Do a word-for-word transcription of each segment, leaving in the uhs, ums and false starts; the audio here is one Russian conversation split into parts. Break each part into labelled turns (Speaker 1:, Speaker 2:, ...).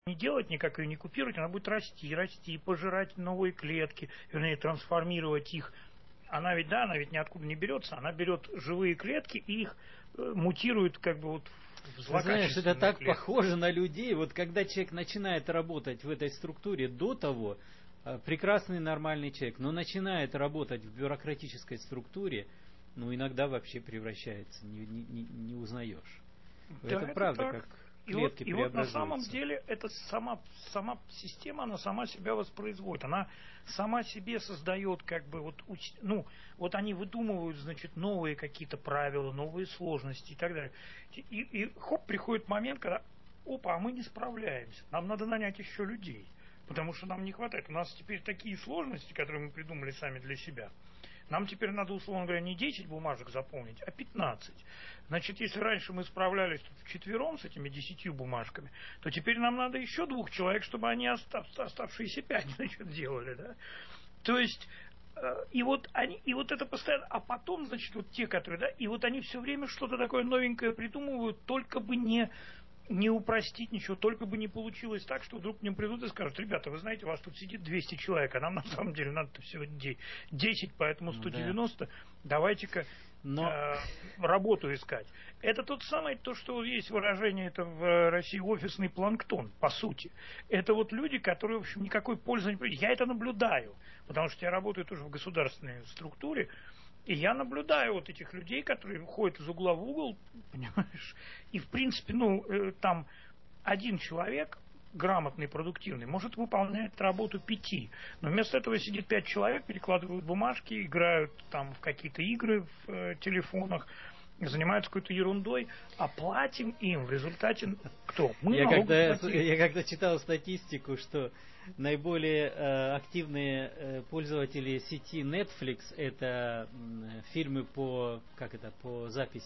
Speaker 1: не делать никак, ее не купировать, она будет расти, расти, пожирать новые клетки, вернее, трансформировать их. Она ведь, да, она ведь ниоткуда не берется, она берет живые клетки и их э, мутирует как бы вот в злокачественные.
Speaker 2: Знаешь, это так
Speaker 1: клетки.
Speaker 2: похоже на людей. Вот когда человек начинает работать в этой структуре до того, прекрасный нормальный человек, но начинает работать в бюрократической структуре, ну иногда вообще превращается, не, не, не узнаешь.
Speaker 1: Да,
Speaker 2: это,
Speaker 1: это
Speaker 2: правда,
Speaker 1: так.
Speaker 2: как
Speaker 1: И
Speaker 2: клетки
Speaker 1: вот, и вот на
Speaker 2: преобразуются.
Speaker 1: самом деле эта сама, сама система, она сама себя воспроизводит. Она сама себе создает как бы вот, ну, вот они выдумывают, значит, новые какие-то правила, новые сложности и так далее. И, и хоп, приходит момент, когда, опа, а мы не справляемся. Нам надо нанять еще людей, потому что нам не хватает. У нас теперь такие сложности, которые мы придумали сами для себя. Нам теперь надо, условно говоря, не десять бумажек заполнить, а пятнадцать. Значит, если раньше мы справлялись тут вчетвером с этими десятью бумажками, то теперь нам надо еще двух человек, чтобы они остав, оставшиеся пять, значит, делали, да? То есть, э, и вот они, и вот это постоянно, а потом, значит, вот те, которые, да, и вот они все время что-то такое новенькое придумывают, только бы не... не упростить ничего, только бы не получилось так, что вдруг к ним придут и скажут: ребята, вы знаете, у вас тут сидит двести человек, а нам на самом деле надо всего десять, поэтому сто девяносто, да. Давайте-ка Но... э, работу искать. Это тот самый, то, что есть выражение, это в России офисный планктон, по сути. Это вот люди, которые, в общем, никакой пользы не приносят. Я это наблюдаю, потому что я работаю тоже в государственной структуре, и я наблюдаю вот этих людей, которые ходят из угла в угол, понимаешь, и в принципе, ну, э, там один человек, грамотный, продуктивный, может выполнять работу пяти, но вместо этого сидит пять человек, перекладывают бумажки, играют там в какие-то игры в э, телефонах, занимаются какой-то ерундой, а платим им в результате кто? Мы
Speaker 2: я, когда, я когда читал статистику, что наиболее э, активные э, пользователи сети Netflix это э, фильмы по, как это, по запись,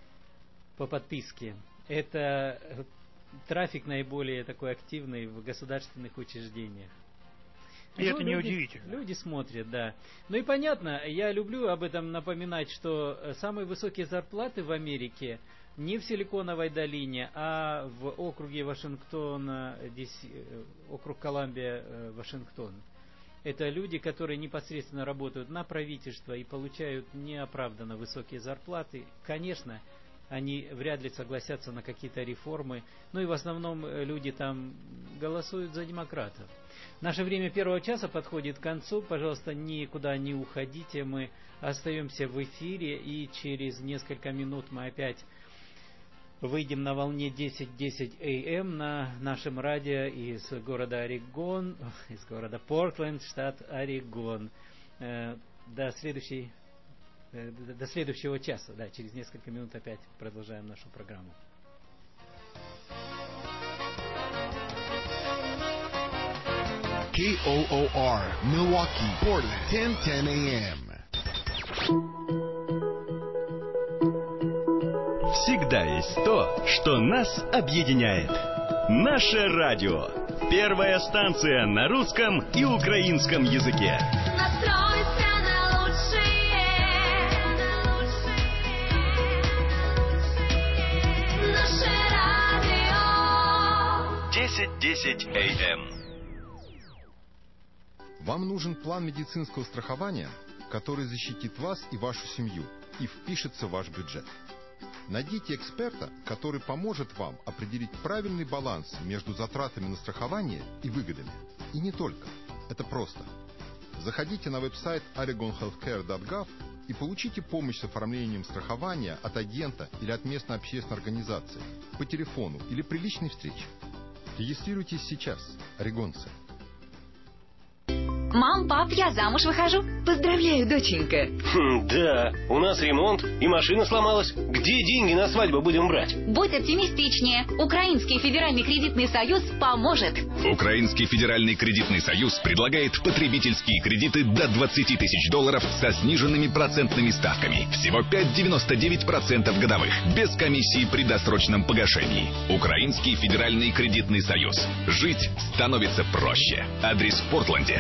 Speaker 2: по подписке. Это э, трафик наиболее такой активный в государственных учреждениях.
Speaker 1: И ну, это
Speaker 2: люди,
Speaker 1: неудивительно.
Speaker 2: Люди смотрят, да. Ну и понятно, я люблю об этом напоминать, что самые высокие зарплаты в Америке не в Силиконовой долине, а в округе Вашингтона, здесь округ Колумбия, Вашингтон. Это люди, которые непосредственно работают на правительство и получают неоправданно высокие зарплаты. Конечно, они вряд ли согласятся на какие-то реформы, ну и в основном люди там голосуют за демократов. Наше время первого часа подходит к концу. Пожалуйста, никуда не уходите. Мы остаемся в эфире, и через несколько минут мы опять выйдем на волне десять десять эй эм на нашем радио из города Орегон, из города Портленд, штат Орегон. До следующей, до следующего часа. Да, через несколько минут опять продолжаем нашу программу.
Speaker 3: кей о о ар, Milwaukee, Portland, ten ten эй эм.
Speaker 4: Всегда есть то, что нас объединяет. Наше радио. Первая станция на русском и украинском языке.
Speaker 5: Настройся на лучшее, на лучшее. Наше радио.
Speaker 4: десять десять эй эм.
Speaker 6: Вам нужен план медицинского страхования, который защитит вас и вашу семью и впишется в ваш бюджет. Найдите эксперта, который поможет вам определить правильный баланс между затратами на страхование и выгодами. И не только. Это просто. Заходите на веб-сайт oregon healthcare точка gov и получите помощь с оформлением страхования от агента или от местной общественной организации, по телефону или при личной встрече. Регистрируйтесь сейчас, орегонцы.
Speaker 7: Мам, пап, я замуж выхожу. Поздравляю, доченька.
Speaker 8: Хм, да, у нас ремонт, и машина сломалась. Где деньги на свадьбу будем брать?
Speaker 7: Будь оптимистичнее. Украинский федеральный кредитный союз поможет.
Speaker 9: Украинский федеральный кредитный союз предлагает потребительские кредиты до двадцати тысяч долларов со сниженными процентными ставками. Всего пять целых девяносто девять процентов годовых. Без комиссии при досрочном погашении. Украинский федеральный кредитный союз. Жить становится проще. Адрес в Портленде. Пауэлл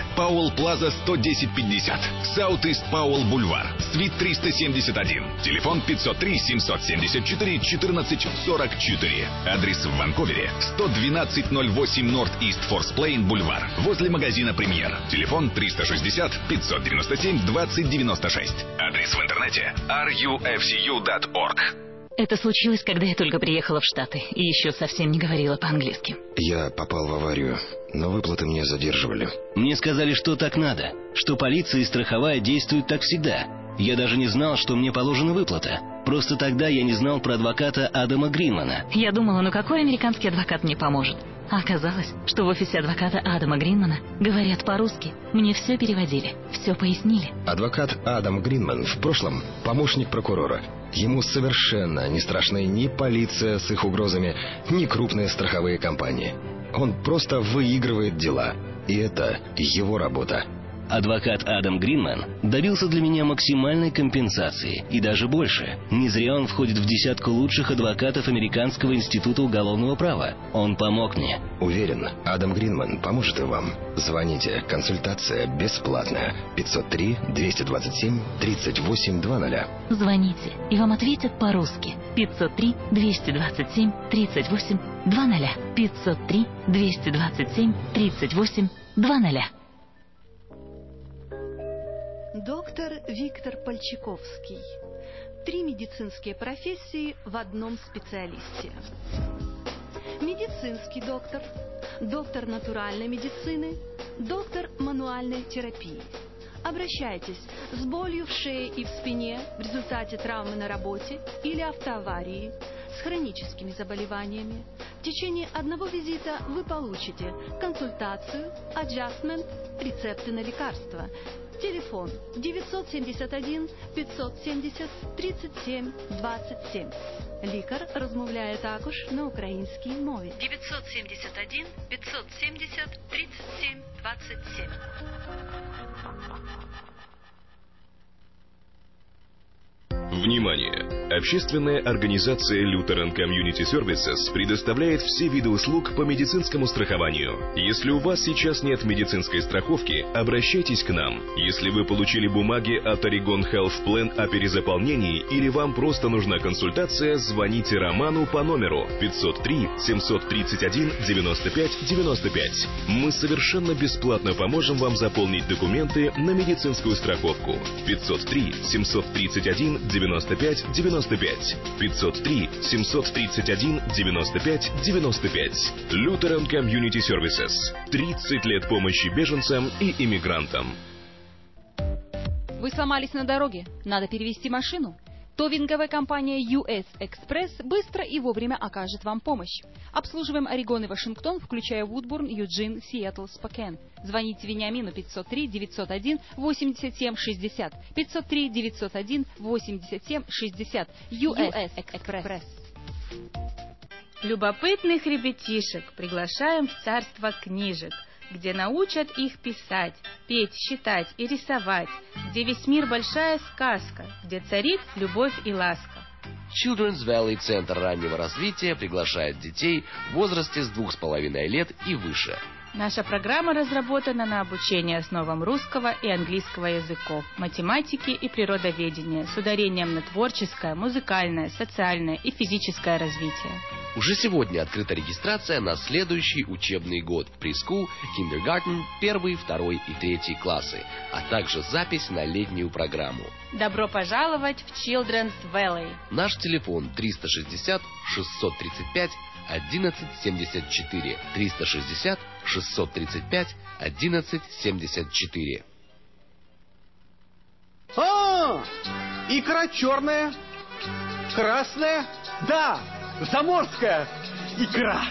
Speaker 9: Пауэлл Плаза сто десять пятьдесят. Саут-Ист Пауэлл Бульвар. Свит триста семьдесят один. Телефон пятьсот три семьсот семьдесят четыре четырнадцать сорок четыре. Адрес в Ванкувере. сто двенадцать ноль восемь Норт-Ист Форс Плейн Бульвар. Возле магазина Премьер. Телефон триста шестьдесят пятьсот девяносто семь двадцать девяносто шесть. Адрес в интернете ар ю эф си ю точка орг.
Speaker 7: Это случилось, когда я только приехала в Штаты и еще совсем не говорила по-английски.
Speaker 10: Я попал в аварию, но выплаты мне задерживали.
Speaker 8: Мне сказали, что так надо, что полиция и страховая действуют так всегда. Я даже не знал, что мне положена выплата. Просто тогда я не знал про адвоката Адама Гринмана.
Speaker 7: Я думала, ну какой американский адвокат мне поможет? А оказалось, что в офисе адвоката Адама Гринмана говорят по-русски. Мне все переводили, все пояснили.
Speaker 10: Адвокат Адам Гринман в прошлом помощник прокурора. Ему совершенно не страшны ни полиция с их угрозами, ни крупные страховые компании. Он просто выигрывает дела. И это его работа.
Speaker 8: Адвокат Адам Гринман добился для меня максимальной компенсации и даже больше. Не зря он входит в десятку лучших адвокатов Американского института уголовного права. Он помог мне.
Speaker 10: Уверен, Адам Гринман поможет и вам. Звоните. Консультация бесплатная. пятьсот три двести двадцать семь тридцать восемь двадцать.
Speaker 7: Звоните, и вам ответят по-русски. пятьсот три двести двадцать семь тридцать восемь двадцать. пятьсот три двести двадцать семь тридцать восемь двадцать.
Speaker 11: Доктор Виктор Пальчиковский. Три медицинские профессии в одном специалисте. Медицинский доктор, доктор натуральной медицины, доктор мануальной терапии. Обращайтесь с болью в шее и в спине в результате травмы на работе или автоаварии, с хроническими заболеваниями. В течение одного визита вы получите консультацию, аджастмент, рецепты на лекарства. Телефон девятьсот семьдесят один пятьсот семьдесят тридцать семь двадцать семь. Лікар розмовляє також на українській мові. девятьсот семьдесят один пятьсот семьдесят тридцать семь двадцать семь.
Speaker 12: Внимание! Общественная организация Lutheran Community Services предоставляет все виды услуг по медицинскому страхованию. Если у вас сейчас нет медицинской страховки, обращайтесь к нам. Если вы получили бумаги от Oregon Health Plan о перезаполнении или вам просто нужна консультация, звоните Роману по номеру пятьсот три семьсот тридцать один девяносто пять девяносто пять. Мы совершенно бесплатно поможем вам заполнить документы на медицинскую страховку. пятьсот три семьсот тридцать один девяносто пять девяносто пять. пятьсот три семьсот тридцать один девяносто пять девяносто пять. Lutheran Community Services. тридцать лет помощи беженцам и иммигрантам.
Speaker 13: Вы сломались на дороге? Надо перевести машину? Товинговая компания ю эс Экспресс быстро и вовремя окажет вам помощь. Обслуживаем Орегон и Вашингтон, включая Вудбурн, Юджин, Сиэтл, Спокен. Звоните Вениамину пятьсот три девятьсот один восемьдесят семь шестьдесят. пятьсот три девятьсот один восемьдесят семь шестьдесят. ю эс Экспресс.
Speaker 14: Любопытных ребятишек приглашаем в царство книжек, где научат их писать, петь, считать и рисовать, где весь мир большая сказка, где царит любовь и ласка.
Speaker 15: Children's Valley Центр раннего развития приглашает детей в возрасте с двух с половиной лет и выше.
Speaker 14: Наша программа разработана на обучение основам русского и английского языков, математики и природоведения с ударением на творческое, музыкальное, социальное и физическое развитие.
Speaker 15: Уже сегодня открыта регистрация на следующий учебный год в прескул, киндергартен, первый, второй и третий классы, а также запись на летнюю программу.
Speaker 14: Добро пожаловать в Children's Valley.
Speaker 15: Наш телефон триста шестьдесят шестьсот тридцать пять одиннадцать семьдесят четыре. триста шестьдесят шестьсот тридцать пять одиннадцать семьдесят четыре.
Speaker 16: А, икра черная, красная, да, заморская икра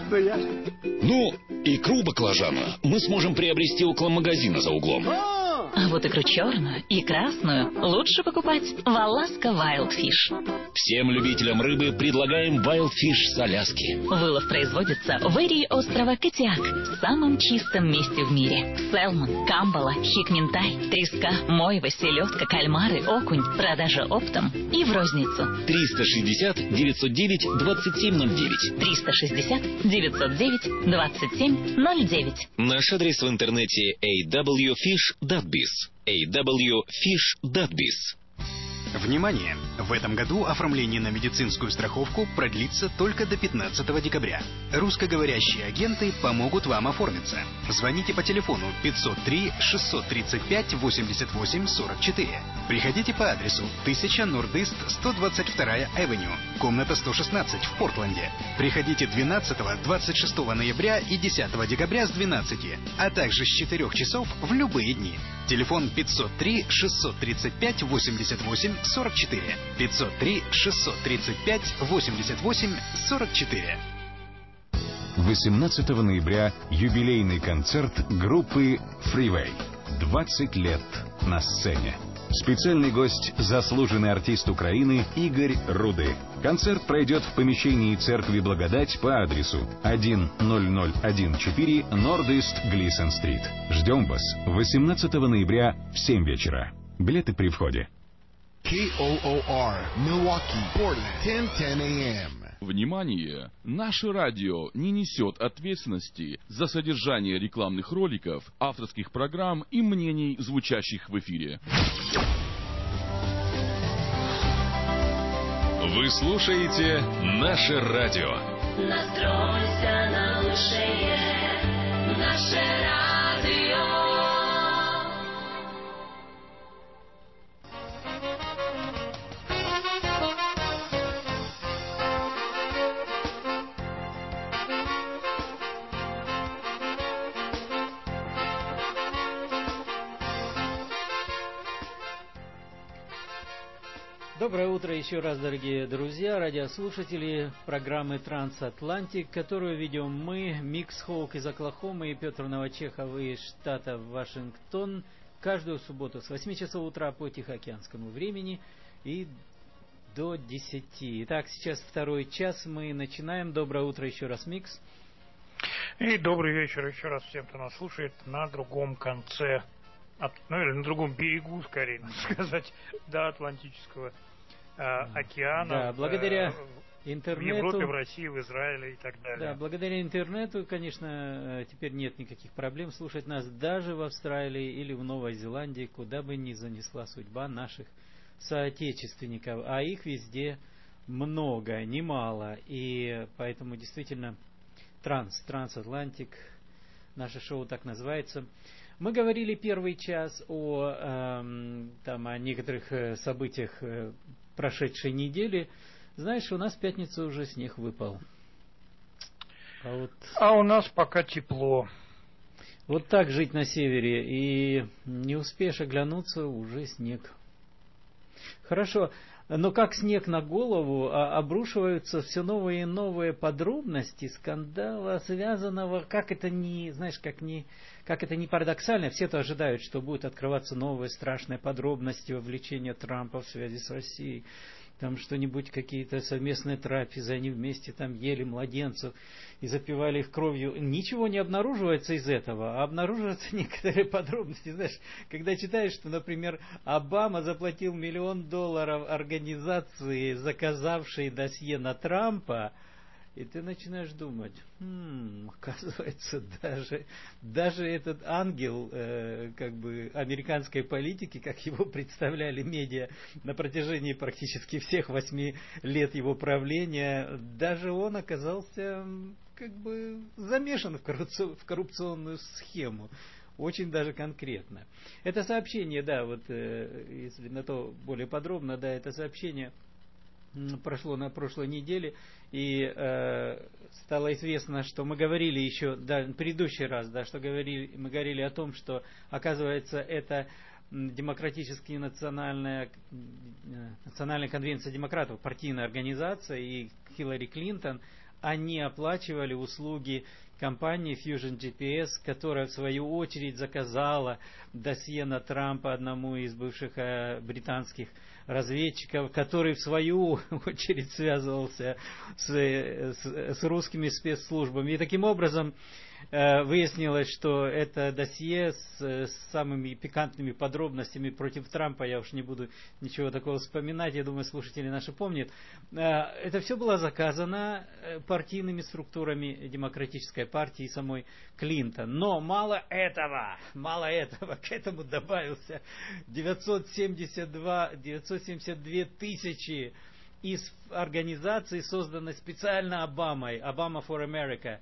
Speaker 16: баклажанная.
Speaker 17: Ну, икру баклажана мы сможем приобрести около магазина за углом.
Speaker 16: А,
Speaker 7: А вот икру черную и красную лучше покупать в Аляска Wild Fish.
Speaker 8: Всем любителям рыбы предлагаем Wild Fish с Аляски.
Speaker 7: Вылов производится в эрии острова Катиак, в самом чистом месте в мире. Селмон, камбала, хик-минтай, треска, мойва, селедка, кальмары, окунь. Продажа оптом и в розницу.
Speaker 8: триста шестьдесят девятьсот девять двадцать семь ноль девять.
Speaker 7: триста шестьдесят девятьсот девять двадцать семь ноль девять.
Speaker 8: Наш адрес в интернете эй дабл ю фиш точка биз. эй дабл ю фиш точка биз.
Speaker 17: Внимание! В этом году оформление на медицинскую страховку продлится только до пятнадцатого декабря. Русскоговорящие агенты помогут вам оформиться. Звоните по телефону пятьсот три шестьсот тридцать пять восемьдесят восемь сорок четыре. Приходите по адресу тысяча Норд-Ист сто двадцать вторая Авеню, комната сто шестнадцать в Портленде. Приходите двенадцатого, двадцать шестого ноября и десятого декабря с двенадцати, а также с четырёх часов в любые дни. Телефон пятьсот три шестьсот тридцать пять восемьдесят восемь сорок четыре. пятьсот три шестьсот тридцать пять восемьдесят восемь сорок четыре.
Speaker 18: восемнадцатого ноября юбилейный концерт группы Freeway. двадцать лет на сцене. Специальный гость – заслуженный артист Украины Игорь Руды. Концерт пройдет в помещении церкви Благодать по адресу тысяча четыре Норд-Ист Глисон-стрит. Ждем вас восемнадцатого ноября в семь вечера. Билеты при входе.
Speaker 3: кей о о ар, Milwaukee, Portland, десять десять эй эм.
Speaker 19: Внимание! Наше радио не несет ответственности за содержание рекламных роликов, авторских программ и мнений, звучащих в эфире.
Speaker 12: Вы слушаете «Наше радио».
Speaker 5: Настройся на лучшее, наше радио.
Speaker 2: Доброе утро еще раз, дорогие друзья, радиослушатели программы «Трансатлантик», которую ведем мы, Микс Хоук из Оклахомы и Петр Новочехов из штата Вашингтон, каждую субботу с восьми часов утра по тихоокеанскому времени и до десяти. Итак, сейчас второй час, мы начинаем. Доброе утро еще раз, Микс.
Speaker 1: И добрый вечер еще раз всем, кто нас слушает на другом конце, от, ну или на другом берегу, скорее надо сказать, до Атлантического э, океана.
Speaker 2: Да, благодаря
Speaker 1: э,
Speaker 2: интернету.
Speaker 1: В Европе, в России, в Израиле и так далее.
Speaker 2: Да, благодаря интернету, конечно, теперь нет никаких проблем слушать нас даже в Австралии или в Новой Зеландии, куда бы ни занесла судьба наших соотечественников. А их везде много, немало. И поэтому действительно Транс, Трансатлантик, наше шоу так называется. Мы говорили первый час о, э, там, о некоторых э, событиях э, прошедшей недели. Знаешь, у нас в пятницу уже снег выпал. А, вот...
Speaker 1: а у нас пока тепло.
Speaker 2: Вот так жить на севере, и не успеешь оглянуться, уже снег. Хорошо, но как снег на голову, обрушиваются все новые и новые подробности скандала, связанного, как это не, знаешь, как не, как это не парадоксально, все-то ожидают, что будут открываться новые страшные подробности вовлечения Трампа в связи с Россией. Там что-нибудь, какие-то совместные трапезы, они вместе там ели младенцев и запивали их кровью. Ничего не обнаруживается из этого, а обнаруживаются некоторые подробности. Знаешь, когда читаешь, что, например, Обама заплатил миллион долларов организации, заказавшей досье на Трампа, и ты начинаешь думать, хм, оказывается, даже, даже этот ангел э, как бы американской политики, как его представляли медиа на протяжении практически всех восьми лет его правления, даже он оказался как бы замешан в, коррупци... в коррупционную схему. Очень даже конкретно. Это сообщение, да, вот э, если на то более подробно, да, это сообщение прошло на прошлой неделе, и э, стало известно, что мы говорили еще, да, в предыдущий раз, да, что говорили, мы говорили о том, что, оказывается, это демократическая национальная, национальная конвенция демократов, партийная организация, и Хиллари Клинтон, они оплачивали услуги компании Fusion джи пи эс, которая в свою очередь заказала досье на Трампа одному из бывших э, британских разведчиков, который в свою очередь связывался с, с, с русскими спецслужбами. И таким образом э, выяснилось, что это досье с, с самыми пикантными подробностями против Трампа, я уж не буду ничего такого вспоминать, я думаю, слушатели наши помнят. Э, это все было заказано партийными структурами Демократической партии и самой Клинтон. Но мало этого, мало этого, к этому добавился девятьсот семьдесят две тысячи из организаций, созданной специально Обамой, Obama for America,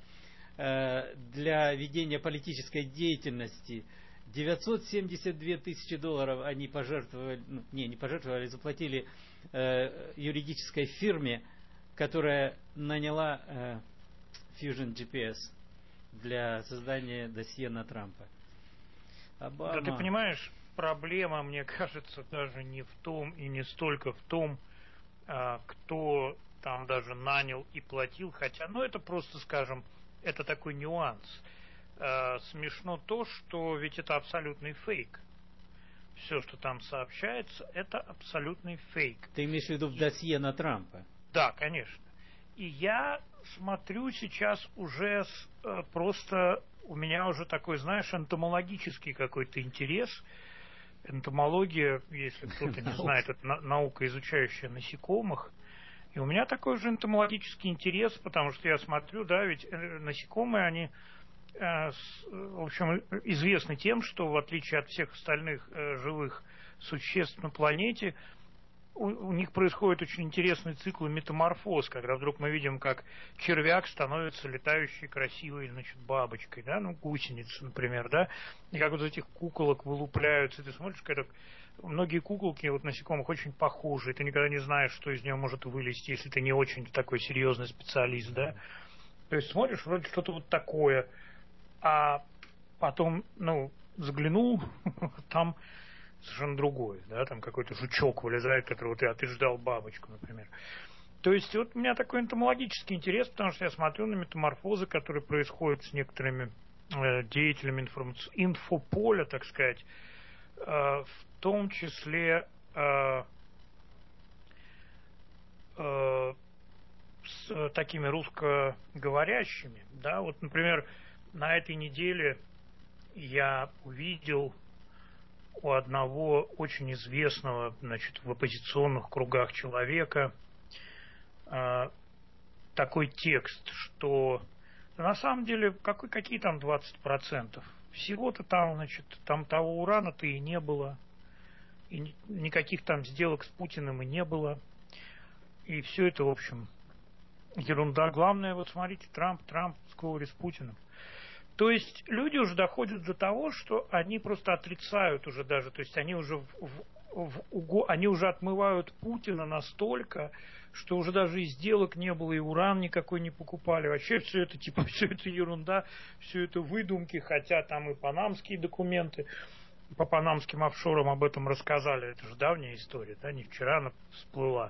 Speaker 2: для ведения политической деятельности. девятьсот семьдесят две тысячи долларов они пожертвовали, ну, не, не пожертвовали, заплатили э, юридической фирме, которая наняла э, Fusion джи пи эс для создания досье на Трампа. Обама...
Speaker 1: Да ты понимаешь, проблема, мне кажется, даже не в том и не столько в том, кто там даже нанял и платил, хотя, ну, это просто, скажем, это такой нюанс. Смешно то, что ведь это абсолютный фейк. Все, что там сообщается, это абсолютный фейк.
Speaker 2: Ты имеешь в виду в досье на Трампа?
Speaker 1: Да, конечно. И я смотрю сейчас уже с, просто, у меня уже такой, знаешь, энтомологический какой-то интерес. Энтомология, если кто-то не знает, это наука, изучающая насекомых. И у меня такой же энтомологический интерес, потому что я смотрю, да, ведь насекомые, они, в общем, известны тем, что в отличие от всех остальных живых существ на планете, у, у них происходит очень интересный цикл метаморфоз, когда вдруг мы видим, как червяк становится летающей красивой, значит, бабочкой, да, ну, гусеница, например, да, и как вот из этих куколок вылупляются, ты смотришь, когда многие куколки вот насекомых очень похожи, и ты никогда не знаешь, что из нее может вылезти, если ты не очень такой серьезный специалист, да, то есть смотришь, вроде что-то вот такое, а потом, ну, заглянул, там совершенно другое, да, там какой-то жучок вылезает, которого ты, а ты ждал бабочку, например. То есть вот у меня такой энтомологический интерес, потому что я смотрю на метаморфозы, которые происходят с некоторыми э, деятелями информаци... инфополя, так сказать, э, в том числе э, э, с такими русскоговорящими, да, вот, например, на этой неделе я увидел у одного очень известного, значит, в оппозиционных кругах человека э, такой текст, что на самом деле какой, какие там двадцать процентов? Всего-то там, значит, там того урана-то и не было, и никаких там сделок с Путиным и не было, и все это, в общем, ерунда. Главное, вот смотрите, Трамп, Трамп в сговоре с Путиным. То есть люди уже доходят до того, что они просто отрицают уже даже, то есть они уже, в, в, в, они уже отмывают Путина настолько, что уже даже и сделок не было, и уран никакой не покупали. Вообще все это, типа, все это ерунда, все это выдумки, хотя там и панамские документы, по панамским офшорам об этом рассказали. Это же давняя история, да, не вчера она всплыла.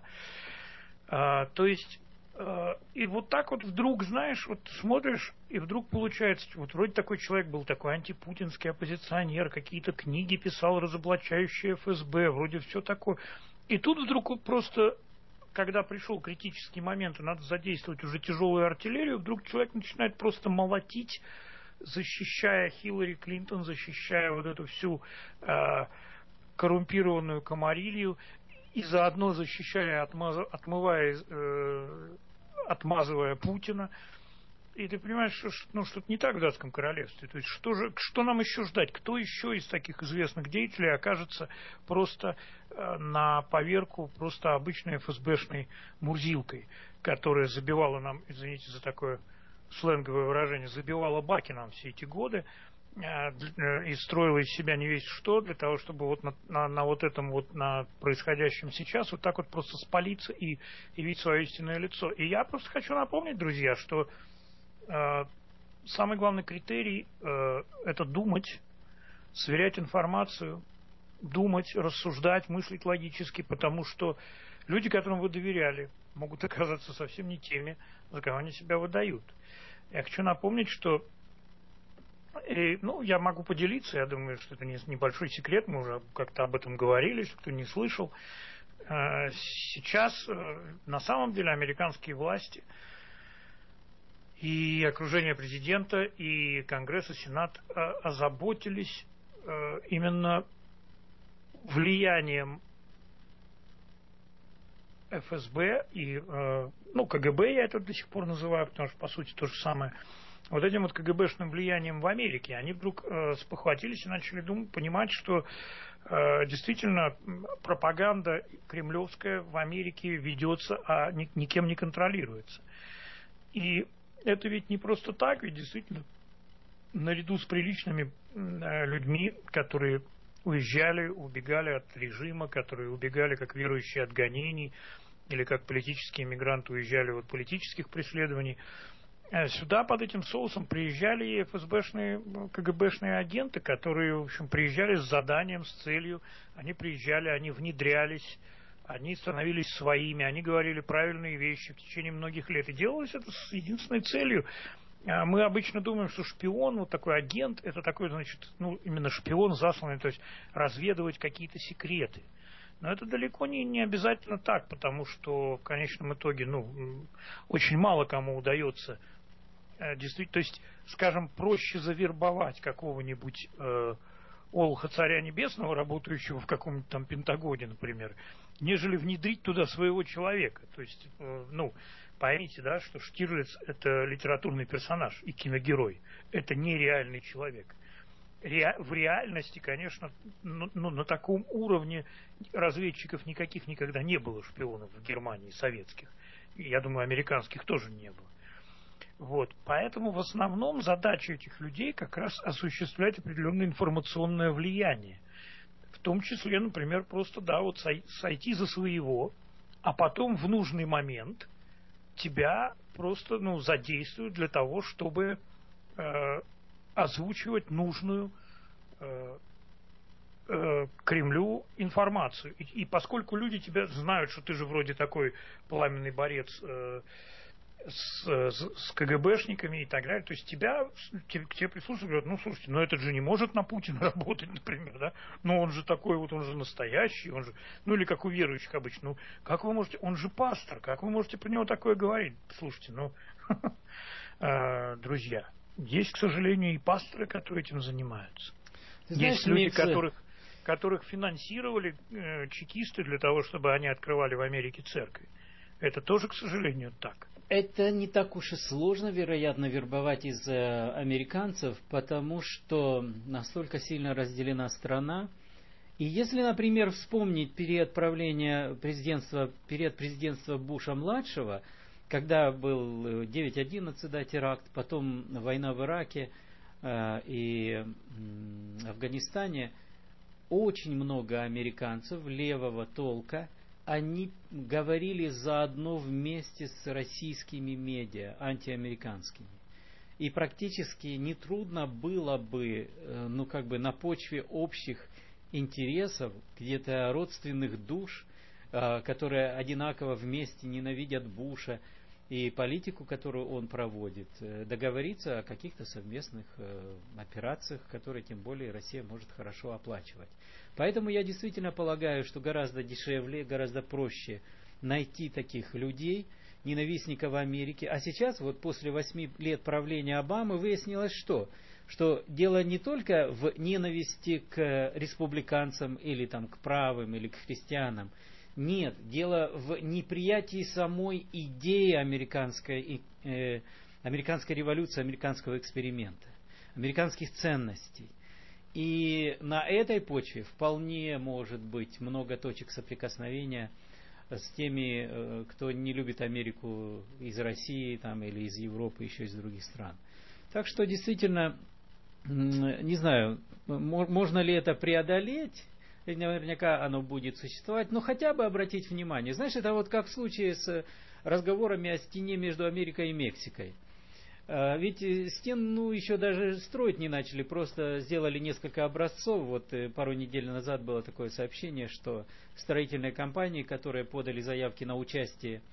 Speaker 1: А, то есть... И вот так вот вдруг, знаешь, вот смотришь, и вдруг получается, вот вроде такой человек был, такой антипутинский оппозиционер, какие-то книги писал, разоблачающие эф эс бэ, вроде все такое. И тут вдруг вот просто, когда пришел критический момент, и надо задействовать уже тяжелую артиллерию, вдруг человек начинает просто молотить, защищая Хиллари Клинтон, защищая вот эту всю э, коррумпированную комарилью, и заодно защищая, отмаз... отмывая, э... отмазывая Путина. И ты понимаешь, что ну, что-то не так в датском королевстве. То есть что, же, что нам еще ждать? Кто еще из таких известных деятелей окажется просто э, на поверку просто обычной эф эс бэшной мурзилкой, которая забивала нам, извините за такое сленговое выражение, забивала баки нам все эти годы, и строила из себя не весть что, для того, чтобы вот на, на, на вот этом вот, на происходящем сейчас вот так вот просто спалиться и явить свое истинное лицо. И я просто хочу напомнить, друзья, что э, самый главный критерий э, это думать, сверять информацию, думать, рассуждать, мыслить логически, потому что люди, которым вы доверяли, могут оказаться совсем не теми, за кого они себя выдают. Я хочу напомнить, что и, ну, я могу поделиться, я думаю, что это не, небольшой секрет, мы уже как-то об этом говорили, если кто не слышал. Сейчас на самом деле американские власти и окружение президента, и Конгресс, и Сенат озаботились именно влиянием эф эс бэ и, ну, ка гэ бэ я это до сих пор называю, потому что, по сути, то же самое. Вот этим вот ка гэ бэшным влиянием в Америке они вдруг э, спохватились и начали думать, понимать, что э, действительно пропаганда кремлевская в Америке ведется, а ни, никем не контролируется. И это ведь не просто так, ведь действительно наряду с приличными э, людьми, которые уезжали, убегали от режима, которые убегали как верующие от гонений, или как политические мигранты уезжали от политических преследований, сюда под этим соусом приезжали и эф эс бэшные, ка гэ бэшные агенты, которые, в общем, приезжали с заданием, с целью. Они приезжали, они внедрялись, они становились своими, они говорили правильные вещи в течение многих лет. И делалось это с единственной целью. Мы обычно думаем, что шпион, вот такой агент, это такой, значит, ну, именно шпион засланный, то есть разведывать какие-то секреты. Но это далеко не, не обязательно так, потому что в конечном итоге, ну, очень мало кому удается э, действительно, то есть, скажем, проще завербовать какого-нибудь э, олуха царя небесного, работающего в каком-нибудь там Пентагоне, например, нежели внедрить туда своего человека. То есть, э, ну, поймите, да, что Штирлиц – это литературный персонаж и киногерой. Это не реальный человек. В реальности, конечно, ну, ну, на таком уровне разведчиков никаких никогда не было, шпионов в Германии, советских. И, я думаю, американских тоже не было. Вот. Поэтому в основном задача этих людей как раз осуществлять определенное информационное влияние. В том числе, например, просто, да, вот сойти за своего, а потом в нужный момент тебя просто, ну, задействуют для того, чтобы э, озвучивать нужную э, э, Кремлю информацию. И, и поскольку люди тебя знают, что ты же вроде такой пламенный борец э, с, с, с ка гэ бэшниками и так далее, то есть тебя, тебе, к тебе прислушивают, говорят, ну, слушайте, ну, это же не может на Путина работать, например, да, но он же такой вот, он же настоящий, он же, ну, или как у верующих обычно, ну, как вы можете, он же пастор, как вы можете про него такое говорить? Слушайте, ну, друзья, есть, к сожалению, и пасторы, которые этим занимаются. Знаешь, есть люди, которых, которых финансировали э, чекисты для того, чтобы они открывали в Америке церкви. Это тоже, к сожалению, так.
Speaker 2: Это не так уж и сложно, вероятно, вербовать из э, американцев, потому что настолько сильно разделена страна. И если, например, вспомнить период правления президентства, период президентства Буша-младшего, когда был девять одиннадцать, да, теракт, потом война в Ираке э, и э, Афганистане, очень много американцев левого толка, они говорили заодно вместе с российскими медиа, антиамериканскими. И практически нетрудно было бы, э, ну как бы на почве общих интересов, где-то родственных душ, э, которые одинаково вместе ненавидят Буша, и политику, которую он проводит, договориться о каких-то совместных э, операциях, которые тем более Россия может хорошо оплачивать. Поэтому я действительно полагаю, что гораздо дешевле, гораздо проще найти таких людей, ненавистников Америки. А сейчас, вот после восьми лет правления Обамы, выяснилось что? Что дело не только в ненависти к республиканцам или там, к правым или к христианам. Нет, дело в неприятии самой идеи американской, э, американской революции, американского эксперимента, американских ценностей. И на этой почве вполне может быть много точек соприкосновения с теми, э, кто не любит Америку из России там, или из Европы, еще из других стран. Так что действительно, не знаю, можно ли это преодолеть. И наверняка оно будет существовать, но хотя бы обратить внимание. Знаешь, это вот как в случае с разговорами о стене между Америкой и Мексикой. Ведь стен, ну, еще даже строить не начали, просто сделали несколько образцов. Вот пару недель назад было такое сообщение, что строительные компании, которые подали заявки на участие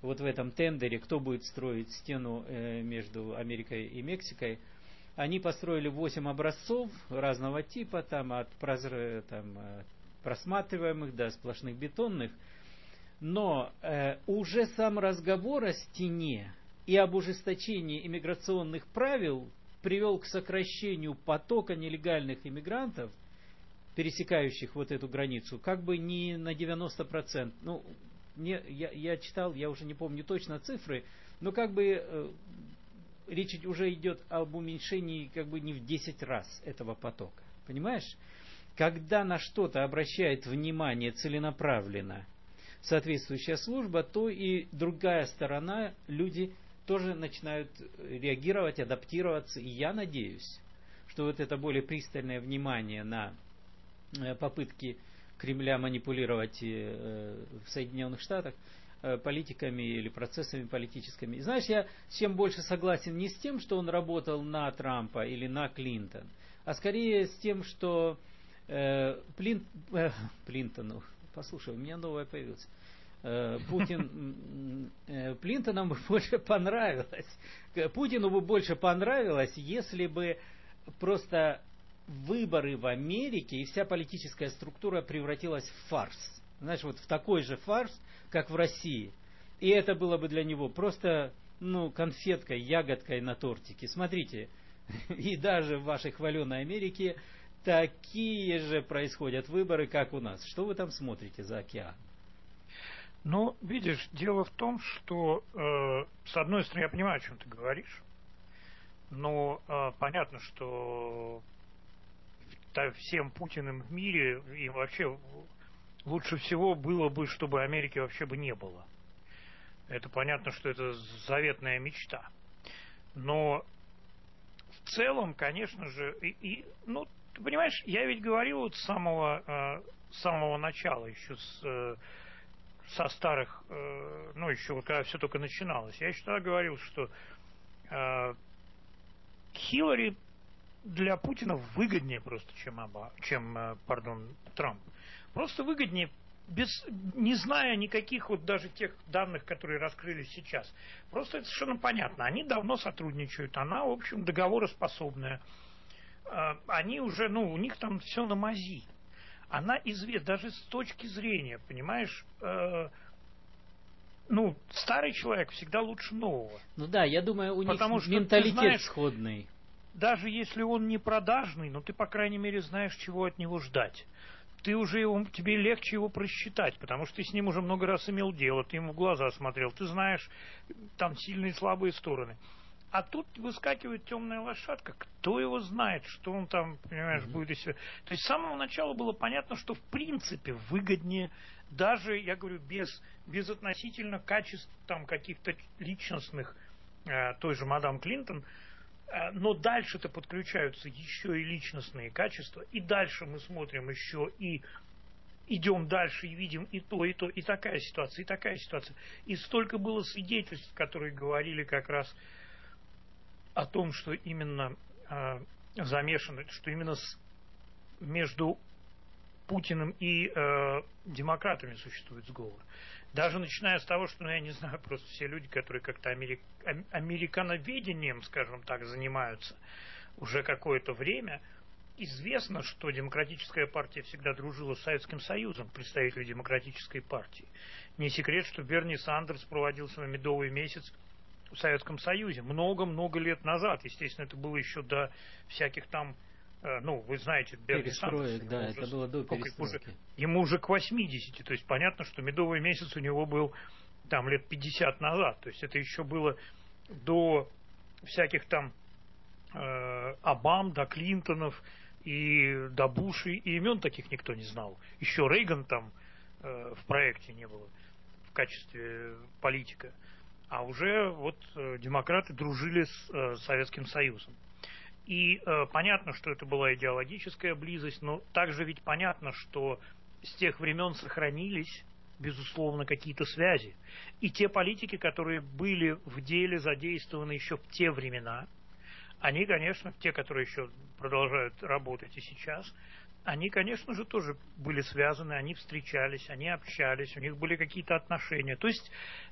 Speaker 2: вот в этом тендере, кто будет строить стену э, между Америкой и Мексикой, они построили восемь образцов разного типа, там, от прозр... там, просматриваемых до сплошных бетонных. Но э, уже сам разговор о стене и об ужесточении иммиграционных правил привел к сокращению потока нелегальных иммигрантов, пересекающих вот эту границу, как бы не на девяносто процентов. Ну, не, я, я читал, я уже не помню точно цифры, но как бы э, речь уже идет об уменьшении как бы не в десять раз этого потока. Понимаешь? Когда на что-то обращает внимание целенаправленно соответствующая служба, то и другая сторона, люди тоже начинают реагировать, адаптироваться. И я надеюсь, что вот это более пристальное внимание на попытки Кремля манипулировать в Соединенных Штатах политиками или процессами политическими. И знаешь, я с чем больше согласен не с тем, что он работал на Трампа или на Клинтон, а скорее с тем, что э, Плин, э, Плинтону, послушай, у меня новое появилось, э, Путин, э, Клинтону бы больше понравилось, Путину бы больше понравилось, если бы просто выборы в Америке и вся политическая структура превратилась в фарс. Знаешь, вот в такой же фарс, как в России. И это было бы для него просто, ну, конфеткой, ягодкой на тортике. Смотрите, и даже в вашей хваленой Америке такие же происходят выборы, как у нас. Что вы там смотрите за океан?
Speaker 1: Ну, видишь, дело в том, что, э, с одной стороны, я понимаю, о чем ты говоришь, но э, понятно, что всем Путиным в мире и вообще лучше всего было бы, чтобы Америки вообще бы не было. Это понятно, что это заветная мечта. Но в целом, конечно же, и, и, ну, ты понимаешь, я ведь говорил вот с самого, э, с самого начала, еще с, э, со старых, э, ну, еще вот когда все только начиналось. Я еще тогда говорил, что э, Хиллари для Путина выгоднее просто, чем, Оба, чем э, пардон, Трамп. Просто выгоднее, без, не зная никаких вот даже тех данных, которые раскрылись сейчас. Просто это совершенно понятно. Они давно сотрудничают. Она, в общем, договороспособная. Они уже, ну, у них там все на мази. Она известна даже с точки зрения, понимаешь, э, ну, старый человек всегда лучше нового.
Speaker 2: Ну да, я думаю, у
Speaker 1: Потому
Speaker 2: них
Speaker 1: что
Speaker 2: менталитет
Speaker 1: знаешь,
Speaker 2: сходный.
Speaker 1: Даже если он не продажный, но ты, по крайней мере, знаешь, чего от него ждать. Ты уже его, тебе легче его просчитать, потому что ты с ним уже много раз имел дело, ты ему в глаза смотрел, ты знаешь там сильные и слабые стороны. А тут выскакивает темная лошадка, кто его знает, что он там, понимаешь, mm-hmm. будет из себя. То есть с самого начала было понятно, что в принципе выгоднее, даже, я говорю, без, без относительно качеств там каких-то личностных, э, той же мадам Клинтон, э, но дальше-то подключаются еще и личностные качества, и дальше мы смотрим еще и идем дальше и видим и то, и то, и такая ситуация, и такая ситуация. И столько было свидетельств, которые говорили как раз о том, что именно э, замешано, что именно с, между Путиным и э, демократами существует сговор. Даже начиная с того, что, ну, я не знаю, просто все люди, которые как-то америк, американоведением, скажем так, занимаются уже какое-то время, известно, что Демократическая партия всегда дружила с Советским Союзом, представители Демократической партии. Не секрет, что Берни Сандерс проводил свой медовый месяц в Советском Союзе много-много лет назад. Естественно, это было еще до всяких там, э, ну, вы знаете, Берни Сандерс.
Speaker 2: Да, это
Speaker 1: уже,
Speaker 2: было до перестройки.
Speaker 1: Уже, ему уже к восьмидесяти, то есть понятно, что медовый месяц у него был там лет пятьдесят назад. То есть это еще было до всяких там э, Обам, до Клинтонов и до Бушей, и имен таких никто не знал. Еще Рейган там э, в проекте не было в качестве политика. А уже вот э, демократы дружили с э, Советским Союзом. И э, понятно, что это была идеологическая близость, но также ведь понятно, что с тех времен сохранились, безусловно, какие-то связи. И те политики, которые были в деле задействованы еще в те времена, они, конечно, те, которые еще продолжают работать и сейчас, они, конечно же, тоже были связаны, они встречались, они общались, у них были какие-то отношения. То есть тут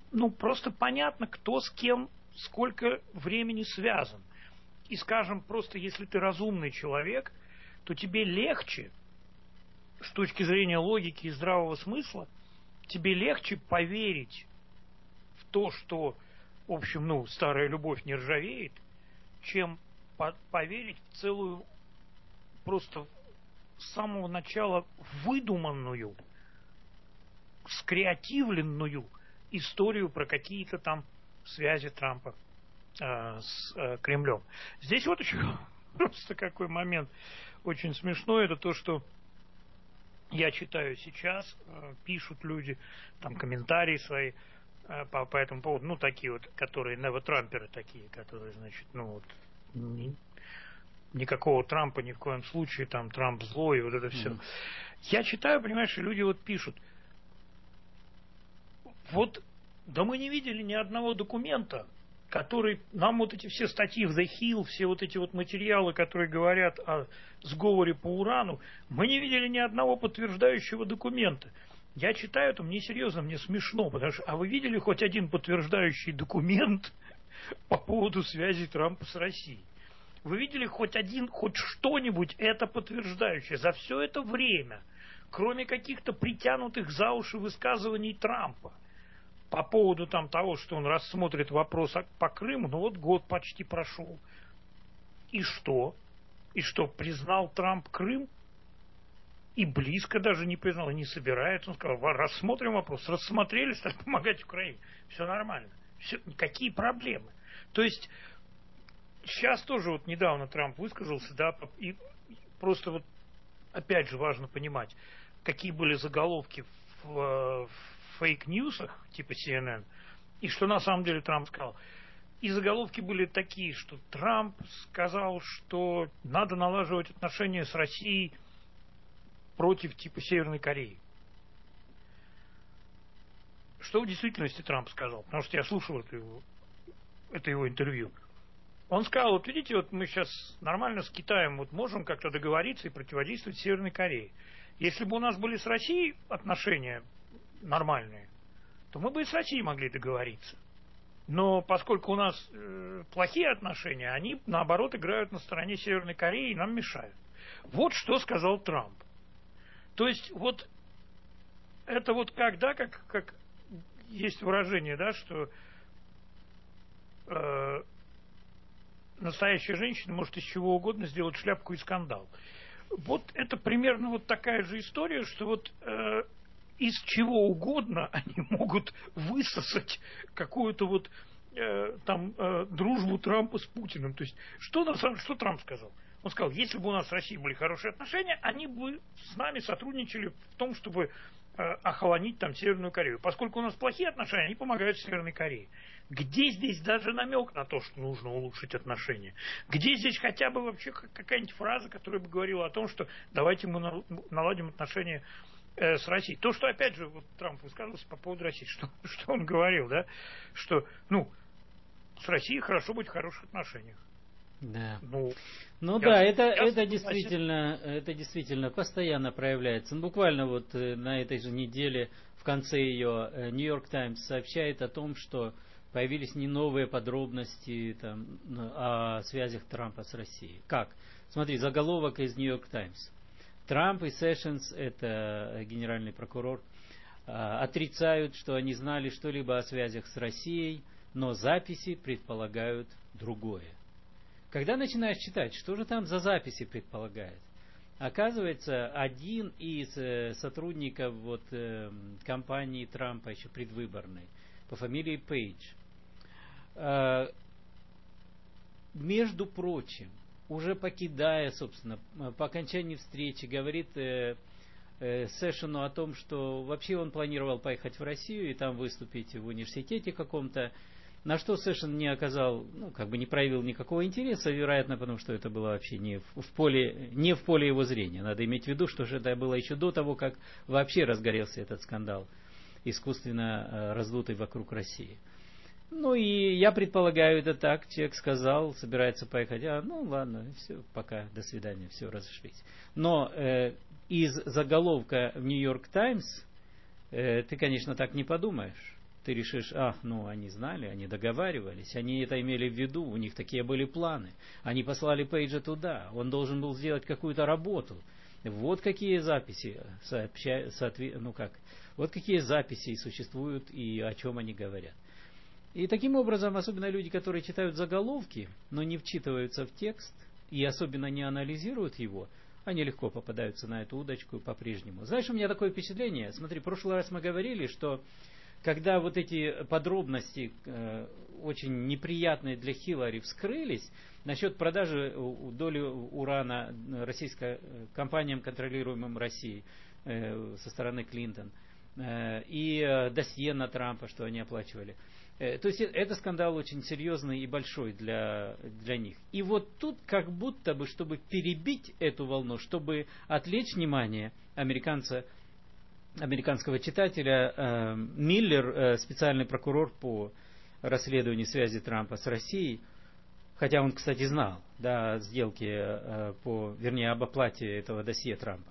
Speaker 1: ну, просто понятно, кто с кем сколько времени связан. И, скажем, просто если ты разумный человек, то тебе легче, с точки зрения логики и здравого смысла, тебе легче поверить в то, что, в общем, ну, старая любовь не ржавеет, чем по- поверить в целую, просто с самого начала выдуманную, скреативленную историю про какие-то там связи Трампа э, с э, Кремлем. Здесь вот еще просто какой момент очень смешной, это то, что я читаю сейчас, э, пишут люди, там комментарии свои э, по, по этому поводу, ну, такие вот, которые невотрамперы такие, которые, значит, ну, вот, ни, никакого Трампа ни в коем случае, там, Трамп злой, и вот это все. Mm-hmm. Я читаю, понимаешь, и люди вот пишут, вот, да мы не видели ни одного документа, который, нам вот эти все статьи в The Hill, все вот эти вот материалы, которые говорят о сговоре по урану, мы не видели ни одного подтверждающего документа. Я читаю это, мне серьезно, мне смешно, потому что, а вы видели хоть один подтверждающий документ по поводу связи Трампа с Россией? Вы видели хоть один, хоть что-нибудь это подтверждающее за все это время, кроме каких-то притянутых за уши высказываний Трампа по поводу там того, что он рассмотрит вопрос по Крыму, ну вот год почти прошел. И что? И что, признал Трамп Крым? И близко даже не признал, и не собирается. Он сказал, рассмотрим вопрос. Рассмотрели, стали помогать Украине. Все нормально. Все, какие проблемы? То есть, сейчас тоже вот недавно Трамп высказался, да, и просто вот, опять же, важно понимать, какие были заголовки в, в фейк-ньюсах, типа си эн эн, и что на самом деле Трамп сказал. И заголовки были такие, что Трамп сказал, что надо налаживать отношения с Россией против типа Северной Кореи. Что в действительности Трамп сказал? Потому что я слушал это его, это его интервью. Он сказал, вот видите, вот мы сейчас нормально с Китаем вот можем как-то договориться и противодействовать Северной Корее. Если бы у нас были с Россией отношения нормальные, то мы бы и с Россией могли договориться. Но поскольку у нас э, плохие отношения, они, наоборот, играют на стороне Северной Кореи и нам мешают. Вот что сказал Трамп. То есть, вот это вот как, да, как, как есть выражение, да, что э, настоящая женщина может из чего угодно сделать шляпку и скандал. Вот это примерно вот такая же история, что вот э, из чего угодно они могут высосать какую-то вот э, там э, дружбу Трампа с Путиным. То есть, что, на самом, что Трамп сказал? Он сказал, если бы у нас с Россией были хорошие отношения, они бы с нами сотрудничали в том, чтобы э, охолонить там Северную Корею. Поскольку у нас плохие отношения, они помогают Северной Корее. Где здесь даже намек на то, что нужно улучшить отношения? Где здесь хотя бы вообще какая-нибудь фраза, которая бы говорила о том, что давайте мы наладим отношения с Россией. То, что, опять же, вот Трамп высказывался по поводу России, что, что он говорил, да, что, ну, с Россией хорошо быть в хороших отношениях.
Speaker 2: Да.
Speaker 1: Ну,
Speaker 2: ну да, это, это, действительно, это действительно постоянно проявляется. Ну, буквально вот на этой же неделе, в конце ее, Нью-Йорк Таймс сообщает о том, что появились не новые подробности там, о связях Трампа с Россией. Как? Смотри, заголовок из Нью-Йорк Таймс. Трамп и Сэшенс, это генеральный прокурор, отрицают, что они знали что-либо о связях с Россией, но записи предполагают другое. Когда начинаешь читать, что же там за записи предполагает? Оказывается, один из сотрудников вот, компании Трампа, еще предвыборной, по фамилии Пейдж, между прочим, уже покидая, собственно, по окончании встречи, говорит э, э, Сэшену о том, что вообще он планировал поехать в Россию и там выступить в университете каком-то, на что Сэшен не оказал, ну, как бы не проявил никакого интереса, вероятно, потому что это было вообще не в, в поле, не в поле его зрения. Надо иметь в виду, что это было еще до того, как вообще разгорелся этот скандал, искусственно э, раздутый вокруг России. Ну и я предполагаю, это так. Человек сказал, собирается поехать. А, ну ладно, все, пока, до свидания, все, разошлись. Но э, из заголовка в Нью-Йорк Таймс э, ты, конечно, так не подумаешь. ты решишь, а, ну, они знали, они договаривались, они это имели в виду, у них такие были планы. Они послали Пейджа туда, он должен был сделать какую-то работу. Вот какие записи, сообща, соотве, ну как, вот какие записи существуют и о чем они говорят. И таким образом, особенно люди, которые читают заголовки, но не вчитываются в текст и особенно не анализируют его, они легко попадаются на эту удочку по-прежнему. Знаешь, у меня такое впечатление, смотри, в прошлый раз мы говорили, что когда вот эти подробности, э, очень неприятные для Хиллари, вскрылись, насчет продажи доли урана российской компаниям, контролируемым Россией, э, со стороны Клинтон, э, и э, досье на Трампа, что они оплачивали. Э, то есть это скандал очень серьезный и большой для, для них. И вот тут как будто бы, чтобы перебить эту волну, чтобы отвлечь внимание американца, американского читателя, э, Миллер, э, специальный прокурор по расследованию связи Трампа с Россией, хотя он, кстати, знал, да, о сделке, э, по, вернее, об оплате этого досье Трампа.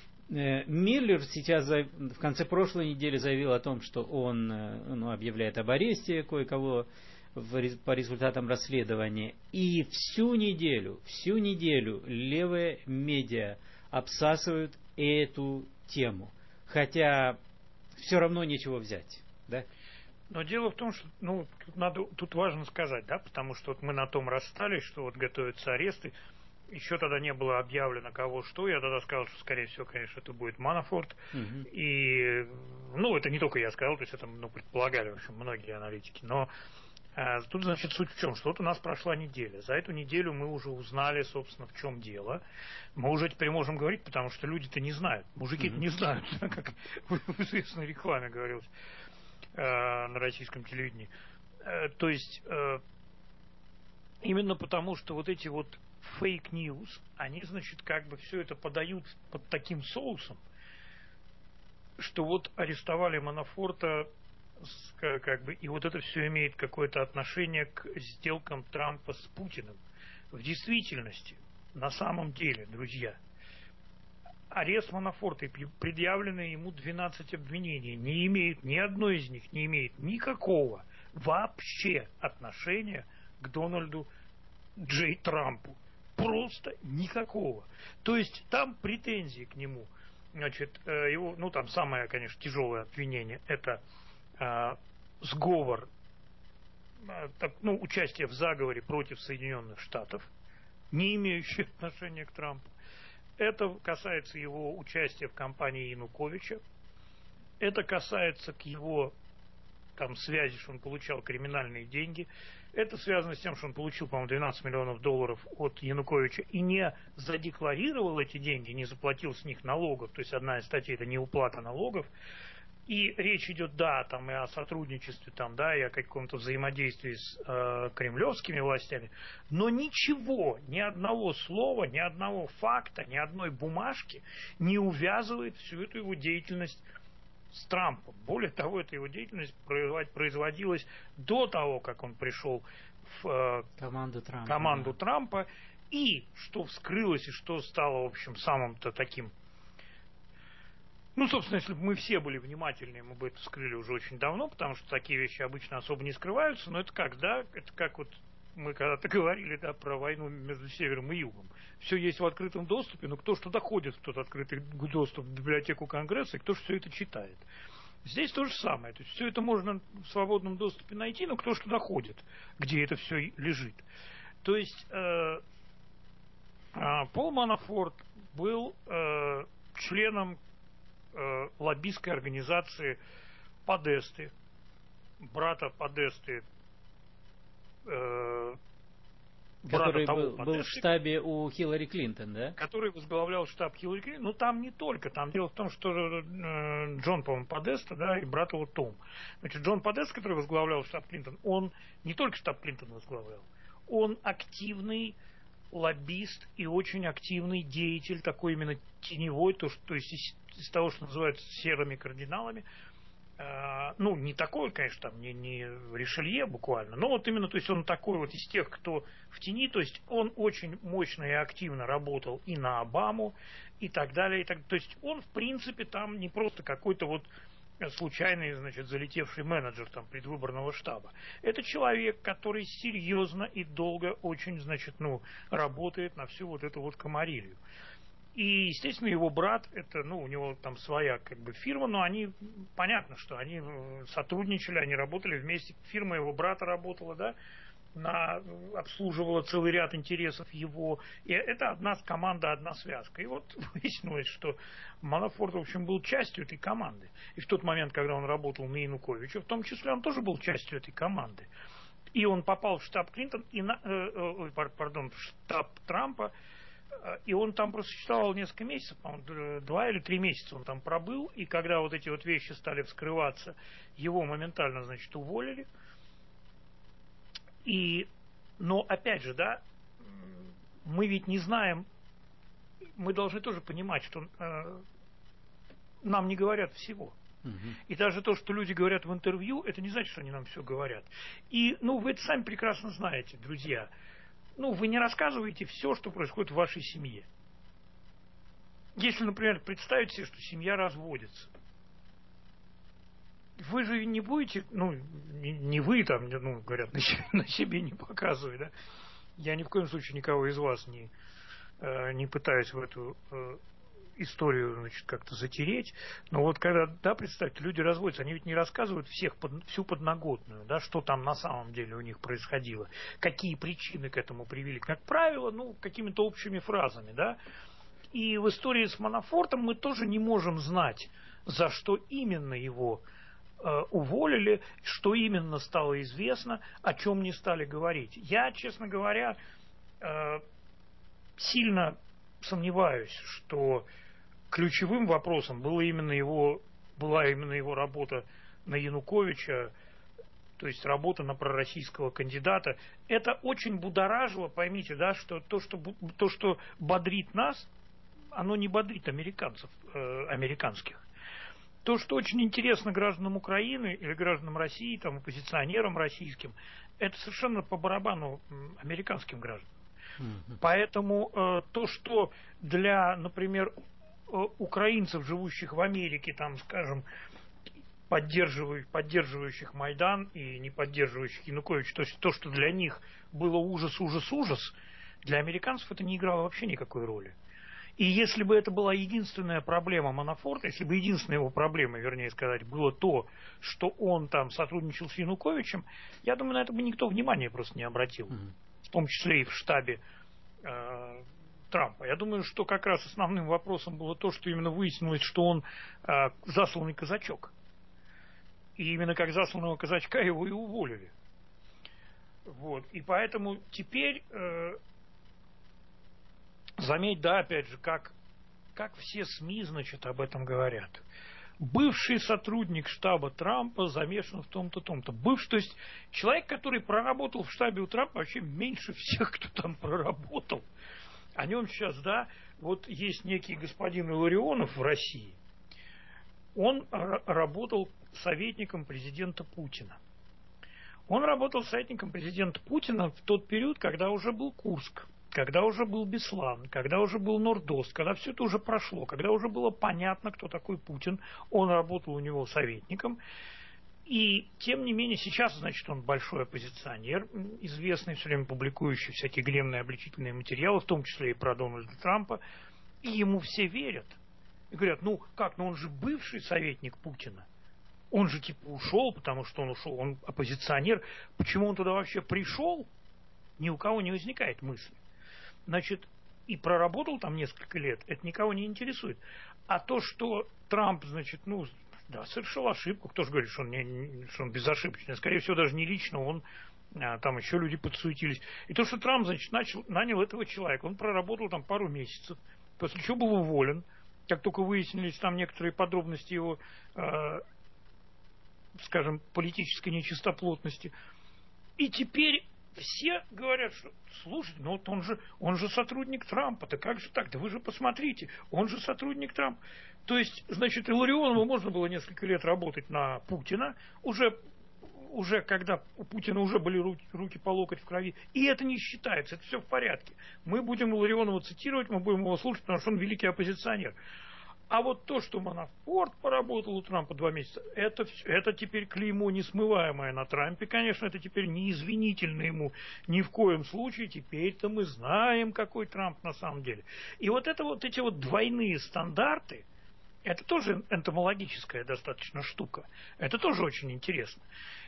Speaker 2: Э, Миллер сейчас в конце прошлой недели заявил о том, что он э, ну, объявляет об аресте кое-кого в, по результатам расследования. И всю неделю, всю неделю левые медиа обсасывают эту тему. Хотя все равно нечего взять, да?
Speaker 1: Но дело в том, что ну, тут, надо, тут важно сказать, да, потому что вот мы на том расстались, что вот готовятся аресты. Еще тогда не было объявлено кого что. Я тогда сказал, что, скорее всего, конечно, это будет Манафорт. Угу. И, ну, это не только я сказал, то есть это ну, предполагали, в общем, многие аналитики. Но а, тут, значит, суть в чем, что вот у нас прошла неделя. За эту неделю мы уже узнали, собственно, в чем дело. Мы уже теперь можем говорить, потому что люди-то не знают. Мужики-то mm-hmm. не знают, как в известной рекламе говорилось э, на российском телевидении. Э, то есть, э, именно потому, что вот эти вот фейк-ньюс, они, значит, как бы все это подают под таким соусом, что вот арестовали Манафорта, как бы, и вот это все имеет какое-то отношение к сделкам Трампа с Путиным. В действительности, на самом деле, друзья, арест Манафорта и предъявленные ему двенадцать обвинений не имеют, ни одно из них не имеет никакого вообще отношения к Дональду Джей Трампу. Просто никакого. То есть там претензии к нему. Значит, его, ну там самое, конечно, тяжелое обвинение – это Uh, сговор, uh, так, ну, участие в заговоре против Соединенных Штатов, не имеющий отношения к Трампу. Это касается его участия в кампании Януковича. Это касается к его там, связи, что он получал криминальные деньги. Это связано с тем, что он получил, по-моему, двенадцать миллионов долларов от Януковича и не задекларировал эти деньги, не заплатил с них налогов. То есть одна из статей – это неуплата налогов. И речь идет, да, там и о сотрудничестве, там, да, и о каком-то взаимодействии с э, кремлевскими властями, но ничего, ни одного слова, ни одного факта, ни одной бумажки не увязывает всю эту его деятельность с Трампом. Более того, эта его деятельность производилась до того, как он пришел в э,
Speaker 2: команду Трампа,
Speaker 1: команду
Speaker 2: да.
Speaker 1: Трампа, и что вскрылось, и что стало, в общем, самым-то таким. Ну, собственно, если бы мы все были внимательны, мы бы это вскрыли уже очень давно, потому что такие вещи обычно особо не скрываются, но это как, да, это как вот мы когда-то говорили, да, про войну между Севером и Югом. Все есть в открытом доступе, но кто ж туда ходит в тот открытый доступ в библиотеку Конгресса, и кто же все это читает. Здесь то же самое, то есть все это можно в свободном доступе найти, но кто же туда ходит, где это все лежит. То есть э, э, Пол Манафорт был э, членом лоббистской организации Подесты, брата Подесты, э,
Speaker 2: который
Speaker 1: брата
Speaker 2: был,
Speaker 1: того
Speaker 2: был в штабе у Хиллари Клинтон, да?
Speaker 1: Который возглавлял штаб Хиллари Клинтон. Ну, там не только. Там дело в том, что э, Джон, по-моему, Подеста, да, и брат его Том. Значит, Джон Подеста, который возглавлял штаб Клинтон, он не только штаб Клинтон возглавлял, он активный лоббист и очень активный деятель, такой именно теневой, то, что, то есть из, из того, что называют серыми кардиналами. Э, ну, не такой, конечно, там, не, не Ришелье буквально, но вот именно, то есть он такой вот из тех, кто в тени, то есть он очень мощно и активно работал и на Обаму, и так далее, и так, то есть он, в принципе, там не просто какой-то вот случайный, значит, залетевший менеджер там предвыборного штаба. Это человек, который серьезно и долго очень, значит, ну, работает на всю вот эту вот комарилью. И, естественно, его брат, это, ну, у него там своя, как бы, фирма, но они, понятно, что они сотрудничали, они работали вместе, фирма его брата работала, да, на, обслуживала целый ряд интересов его, и это одна команда, одна связка. И вот выяснилось, что Манафорт, в общем, был частью этой команды. И в тот момент, когда он работал на Януковича, в том числе он тоже был частью этой команды. И он попал в штаб Клинтон, и на, э, э, пардон, в штаб Трампа, и он там просуществовал несколько месяцев, по-моему, два или три месяца он там пробыл, и когда вот эти вот вещи стали вскрываться, его моментально, значит, уволили. И, но, опять же, да, мы ведь не знаем, мы должны тоже понимать, что э, нам не говорят всего. И даже то, что люди говорят в интервью, это не значит, что они нам все говорят. И, ну, вы это сами прекрасно знаете, друзья. Ну, вы не рассказываете все, что происходит в вашей семье. Если, например, представить себе, что семья разводится, вы же не будете, ну, не, не вы там, ну, говорят, на себе, на себе не показывай, да. Я ни в коем случае никого из вас не, э, не пытаюсь в эту э, историю, значит, как-то затереть. Но вот когда, да, представьте, люди разводятся, они ведь не рассказывают всех, под, всю подноготную, да, что там на самом деле у них происходило, какие причины к этому привели. Как правило, ну, какими-то общими фразами, да. И в истории с Манафортом мы тоже не можем знать, за что именно его э, уволили, что именно стало известно, о чем не стали говорить. Я, честно говоря, э, сильно сомневаюсь, что ключевым вопросом было именно его, была именно его работа на Януковича, то есть работа на пророссийского кандидата. Это очень будоражило, поймите, да, что то, что, то, что бодрит нас, оно не бодрит американцев, э, американских. То, что очень интересно гражданам Украины или гражданам России, там, оппозиционерам российским, это совершенно по барабану американским гражданам. Mm-hmm. Поэтому э, то, что для, например, э, украинцев, живущих в Америке, там, скажем, поддерживающих, поддерживающих Майдан и не поддерживающих Януковича, то есть то, что для них было ужас, ужас, ужас, для американцев это не играло вообще никакой роли. И если бы это была единственная проблема Манафорта, если бы единственная его проблема, вернее сказать, было то, что он там сотрудничал с Януковичем, я думаю, на это бы никто внимания просто не обратил. Mm-hmm. В том числе и в штабе э, Трампа. Я думаю, что как раз основным вопросом было то, что именно выяснилось, что он э, засланный казачок. И именно как засланного казачка его и уволили. Вот. И поэтому теперь, э, заметь, да, опять же, как, как все СМИ, значит, об этом говорят. Бывший сотрудник штаба Трампа замешан в том-то, том-то. Бывший, то есть человек, который проработал в штабе у Трампа, вообще меньше всех, кто там проработал. О нем сейчас, да, вот есть некий господин Илларионов в России. Он работал советником президента Путина. Он работал советником президента Путина в тот период, когда уже был Курск, когда уже был Беслан, когда уже был Нордост, когда все это уже прошло, когда уже было понятно, кто такой Путин. Он работал у него советником. И, тем не менее, сейчас, значит, он большой оппозиционер, известный, все время публикующий всякие гневные обличительные материалы, в том числе и про Дональда Трампа. И ему все верят. И говорят, ну как, ну он же бывший советник Путина. Он же типа ушел, потому что он ушел, он оппозиционер. Почему он туда вообще пришел, ни у кого не возникает мысли. Значит, и проработал там несколько лет, это никого не интересует. А то, что Трамп, значит, ну, да, совершил ошибку, кто же говорит, что он, не, что он безошибочный, скорее всего, даже не лично, он, а, там еще люди подсуетились. И то, что Трамп, значит, начал, нанял этого человека, он проработал там пару месяцев, после чего был уволен, как только выяснились там некоторые подробности его, э, скажем, политической нечистоплотности. И теперь все говорят, что, слушайте, ну вот он же, он же сотрудник Трампа, да как же так, да вы же посмотрите, он же сотрудник Трампа. То есть, значит, Илларионову можно было несколько лет работать на Путина, уже, уже когда у Путина уже были руки, руки по локоть в крови, и это не считается, это все в порядке. Мы будем Илларионова цитировать, мы будем его слушать, потому что он великий оппозиционер. А вот то, что Манафорт поработал у Трампа два месяца, это, это теперь клеймо несмываемое на Трампе. Конечно, это теперь не извинительно ему ни в коем случае. Теперь-то мы знаем, какой Трамп на самом деле. И вот это вот эти вот двойные стандарты, это тоже энтомологическая достаточно штука. Это тоже очень интересно.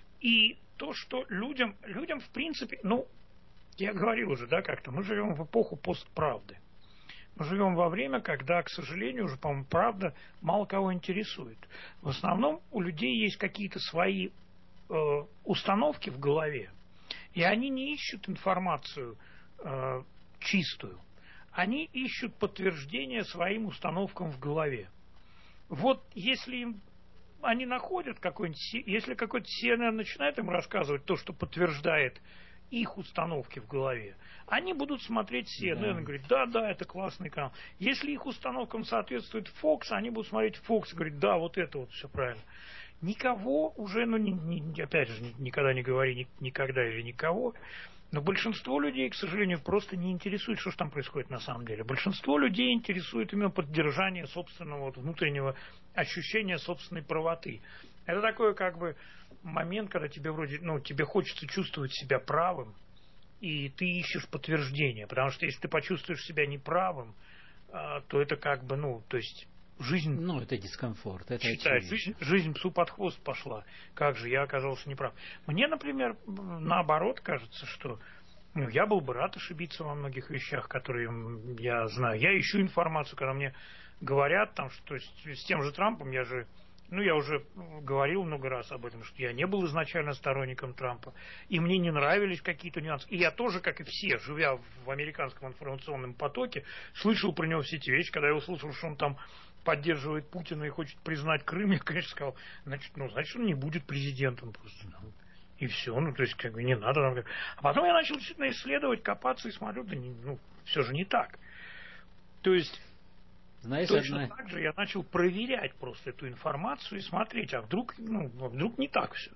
Speaker 1: И то, что людям, людям в принципе, ну, я говорил уже, да, как-то, мы живем в эпоху постправды. Мы живем во время, когда, к сожалению, уже, по-моему, правда мало кого интересует. В основном у людей есть какие-то свои э, установки в голове, и они не ищут информацию э, чистую. Они ищут подтверждение своим установкам в голове. Вот если им они находят какой-нибудь, если какой-то си эн эн начинает им рассказывать то, что подтверждает их установки в голове, они будут смотреть си эн эн да. и говорить, да, да, это классный канал. Если их установкам соответствует Fox, они будут смотреть Fox и говорить, да, вот это вот все правильно. Никого уже, ну, не, не, опять же, никогда не говори ни, никогда или никого, но большинство людей, к сожалению, просто не интересует, что же там происходит на самом деле. Большинство людей интересует именно поддержание собственного вот, внутреннего ощущения собственной правоты. Это такой как бы момент, когда тебе вроде, ну, тебе хочется чувствовать себя правым, и ты ищешь подтверждение, потому что если ты почувствуешь себя неправым, то это как бы, ну, то есть жизнь... Ну, это дискомфорт, это считай, жизнь, жизнь псу под хвост пошла. Как же, я оказался неправ. Мне, например, наоборот кажется, что ну, я был бы рад ошибиться во многих вещах, которые я знаю. Я ищу информацию, когда мне говорят, там, что с тем же Трампом я же... Ну, я уже говорил много раз об этом, что я не был изначально сторонником Трампа, и мне не нравились какие-то нюансы. И я тоже, как и все, живя в американском информационном потоке, слышал про него все эти вещи. Когда я услышал, что он там поддерживает Путина и хочет признать Крым, я, конечно, сказал, значит, ну, значит, он не будет президентом просто. Ну, и все, ну, то есть, как бы, не надо. А потом я начал действительно исследовать, копаться и смотрю, да, не, ну, все же не так. То есть... Знаешь, точно одна... так же я начал проверять просто эту информацию и смотреть, а вдруг, ну, вдруг не так все.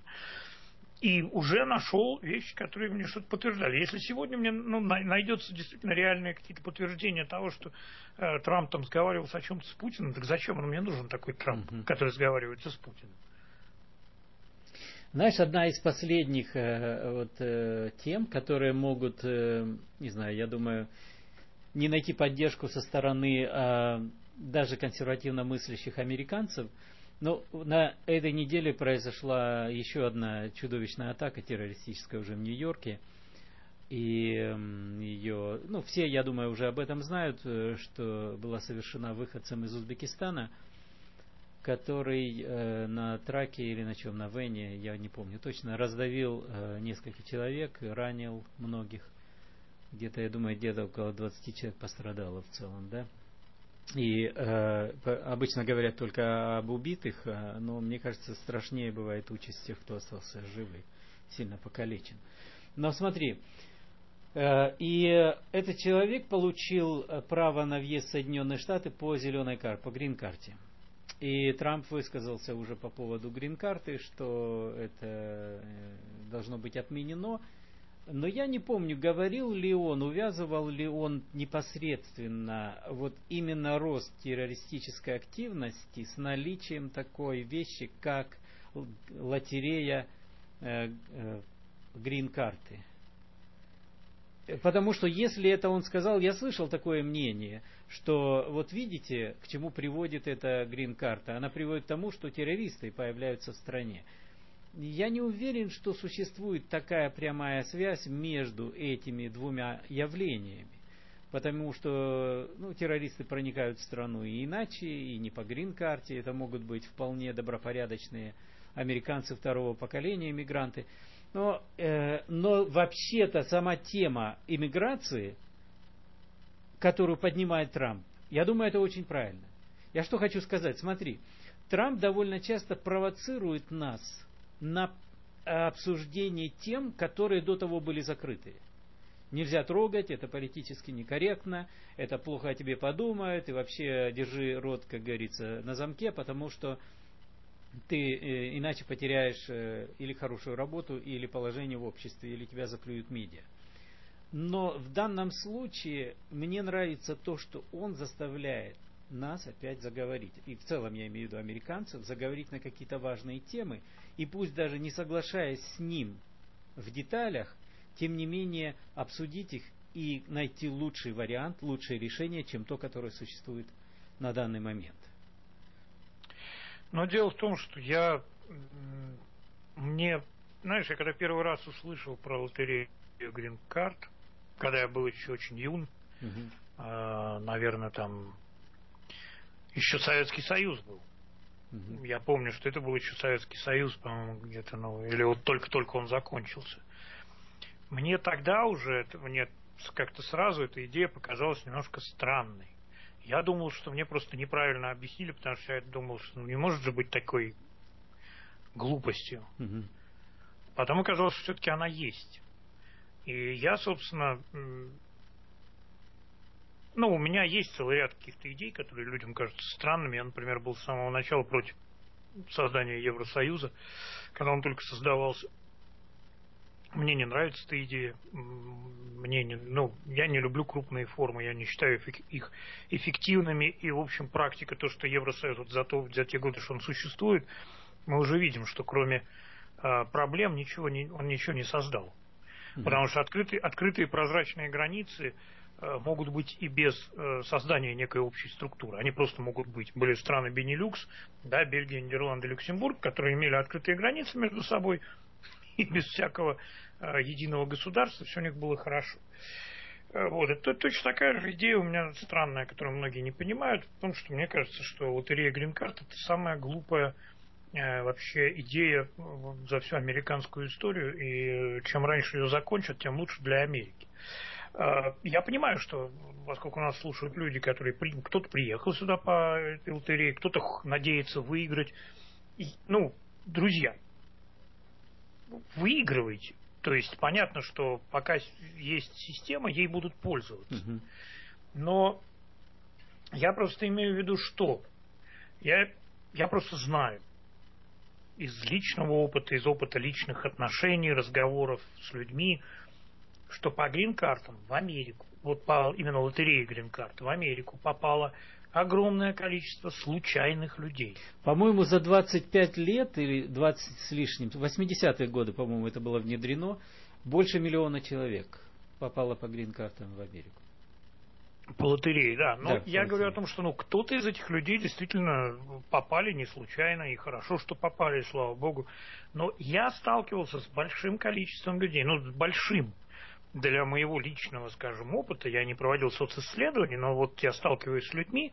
Speaker 1: И уже нашел вещи, которые мне что-то подтверждали. Если сегодня мне ну, найдется действительно реальные какие-то подтверждения того, что э, Трамп там сговаривался о чем-то с Путиным, так зачем он мне нужен такой Трамп, uh-huh. который сговаривается с Путиным?
Speaker 2: Знаешь, одна из последних э, вот, э, тем, которые могут, э, не знаю, я думаю, не найти поддержку со стороны э, даже консервативно мыслящих американцев. Но на этой неделе произошла еще одна чудовищная атака террористическая уже в Нью-Йорке. И э, ее, ну, все, я думаю, уже об этом знают, что была совершена выходцем из Узбекистана, который э, на траке или на чем, на вене, я не помню точно, раздавил э, несколько человек, ранил многих. Где-то, я думаю, где-то около двадцати человек пострадало в целом, да. И э, обычно говорят только об убитых, э, но мне кажется, страшнее бывает участь тех, кто остался живый, сильно покалечен. Но смотри, э, и этот человек получил право на въезд в Соединенные Штаты по зеленой карте, по грин-карте. И Трамп высказался уже по поводу грин-карты, что это должно быть отменено. Но я не помню, говорил ли он, увязывал ли он непосредственно вот именно рост террористической активности с наличием такой вещи, как лотерея э, э, грин-карты. Потому что если это он сказал, я слышал такое мнение, что вот видите, к чему приводит эта грин-карта. Она приводит к тому, что террористы появляются в стране. Я не уверен, что существует такая прямая связь между этими двумя явлениями. Потому что ну, террористы проникают в страну и иначе, и не по грин-карте. Это могут быть вполне добропорядочные американцы второго поколения, иммигранты. Но, э, но вообще-то сама тема иммиграции, которую поднимает Трамп, я думаю, это очень правильно. Я что хочу сказать? Смотри, Трамп довольно часто провоцирует нас на обсуждение тем, которые до того были закрыты. Нельзя трогать, это политически некорректно, это плохо о тебе подумают, и вообще держи рот, как говорится, на замке, потому что ты э, иначе потеряешь э, или хорошую работу, или положение в обществе, или тебя заплюют медиа. Но в данном случае мне нравится то, что он заставляет нас опять заговорить. И в целом я имею в виду американцев, заговорить на какие-то важные темы. И пусть даже не соглашаясь с ним в деталях, тем не менее обсудить их и найти лучший вариант, лучшее решение, чем то, которое существует на данный момент.
Speaker 1: Но дело в том, что я... Мне... Знаешь, я когда первый раз услышал про лотерею Green Card, когда я был еще очень юн, угу. э, наверное, там еще Советский Союз был. Угу. Я помню, что это был еще Советский Союз, по-моему, где-то, ну, или вот только-только он закончился. Мне тогда уже, это, мне как-то сразу эта идея показалась немножко странной. Я думал, что мне просто неправильно объяснили, потому что я думал, что ну, не может же быть такой глупостью. Угу. Потом оказалось, что все-таки она есть. И я, собственно, ну, у меня есть целый ряд каких-то идей, которые людям кажутся странными. Я, например, был с самого начала против создания Евросоюза, когда он только создавался. Мне не нравится эта идея. Мне не, ну, я не люблю крупные формы, я не считаю их эффективными. И, в общем, практика, то, что Евросоюз вот за, то, за те годы, что он существует, мы уже видим, что кроме э, проблем ничего не, он ничего не создал. Mm-hmm. Потому что открытые, открытые прозрачные границы э, могут быть и без э, создания некой общей структуры. Они просто могут быть. Были страны Бенилюкс, да, Бельгия, Нидерланды, Люксембург, которые имели открытые границы между собой, и без всякого э, единого государства все у них было хорошо. Э, вот. Это точно такая же идея у меня странная, которую многие не понимают, потому что мне кажется, что лотерея Green Card это самая глупая э, вообще идея за всю американскую историю, и чем раньше ее закончат, тем лучше для Америки. Э, я понимаю, что поскольку нас слушают люди, которые при... кто-то приехал сюда по этой лотерее, кто-то надеется выиграть. И, ну, друзья, выигрываете. То есть понятно, что пока есть система, ей будут пользоваться. Uh-huh. Но я просто имею в виду, что я, я просто знаю из личного опыта, из опыта личных отношений, разговоров с людьми, что по грин-картам в Америку, вот по именно лотерее грин-карт в Америку попало огромное количество случайных людей.
Speaker 2: По-моему, за двадцать пять лет или двадцать с лишним, в восьмидесятые годы, по-моему, это было внедрено, больше миллиона человек попало по грин-картам в Америку.
Speaker 1: По лотерее, да. Но
Speaker 2: да,
Speaker 1: я говорю о том, что ну, кто-то из этих людей действительно попали не случайно, и хорошо, что попали, слава богу. Но я сталкивался с большим количеством людей, ну, с большим. Для моего личного, скажем, опыта, я не проводил социсследований, но вот я сталкиваюсь с людьми,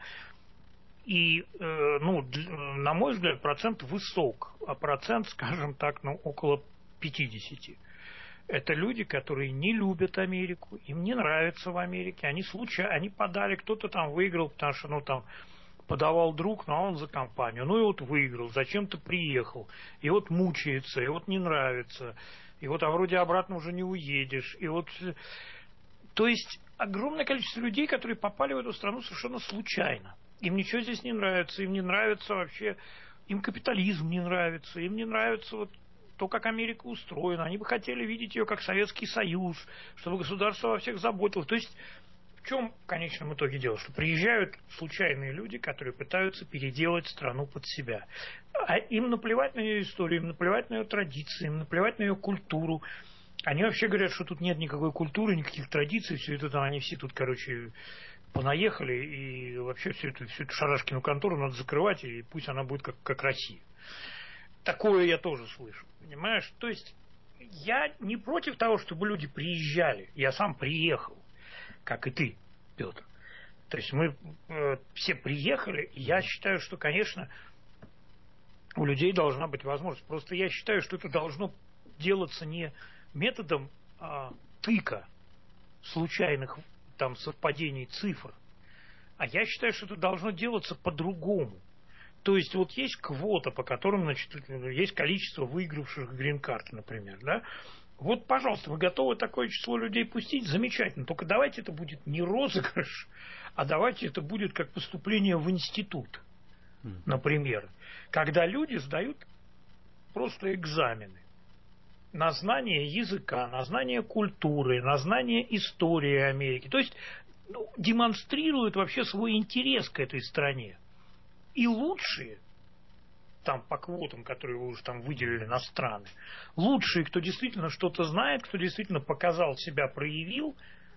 Speaker 1: и, э, ну, на мой взгляд, процент высок, а процент, скажем так, ну, около пятьдесят. Это люди, которые не любят Америку, им не нравится в Америке, они случайно, они подали, кто-то там выиграл, потому что, ну, там, подавал друг, но он за компанию, ну, и вот выиграл, зачем-то приехал, и вот мучается, и вот не нравится. И вот, а вроде обратно уже не уедешь. И вот, то есть, огромное количество людей, которые попали в эту страну совершенно случайно. Им ничего здесь не нравится, им не нравится вообще, им капитализм не нравится, им не нравится вот то, как Америка устроена. Они бы хотели видеть ее как Советский Союз, чтобы государство во всех заботилось. То есть, в чем в конечном итоге дело? Что приезжают случайные люди, которые пытаются переделать страну под себя. А им наплевать на ее историю, им наплевать на ее традиции, им наплевать на ее культуру. Они вообще говорят, что тут нет никакой культуры, никаких традиций, все это там, они все тут, короче, понаехали, и вообще всю эту, всю эту шарашкину контору надо закрывать, и пусть она будет как, как Россия. Такое я тоже слышу, понимаешь? То есть я не против того, чтобы люди приезжали, я сам приехал. Как и ты, Петр. То есть мы э, все приехали, и я считаю, что, конечно, у людей должна быть возможность. Просто я считаю, что это должно делаться не методом э, тыка, случайных там совпадений цифр, а я считаю, что это должно делаться по-другому. То есть вот есть квота, по которым, значит, есть количество выигравших грин-карт, например, да? Вот, пожалуйста, вы готовы такое число людей пустить? Замечательно. Только давайте это будет не розыгрыш, а давайте это будет как поступление в институт, например. Когда люди сдают просто экзамены на знание языка, на знание культуры, на знание истории Америки. То есть ну, демонстрируют вообще свой интерес к этой стране. И лучшие, там по квотам, которые вы уже там выделили на страны, лучшие, кто действительно что-то знает, кто действительно показал себя, проявил,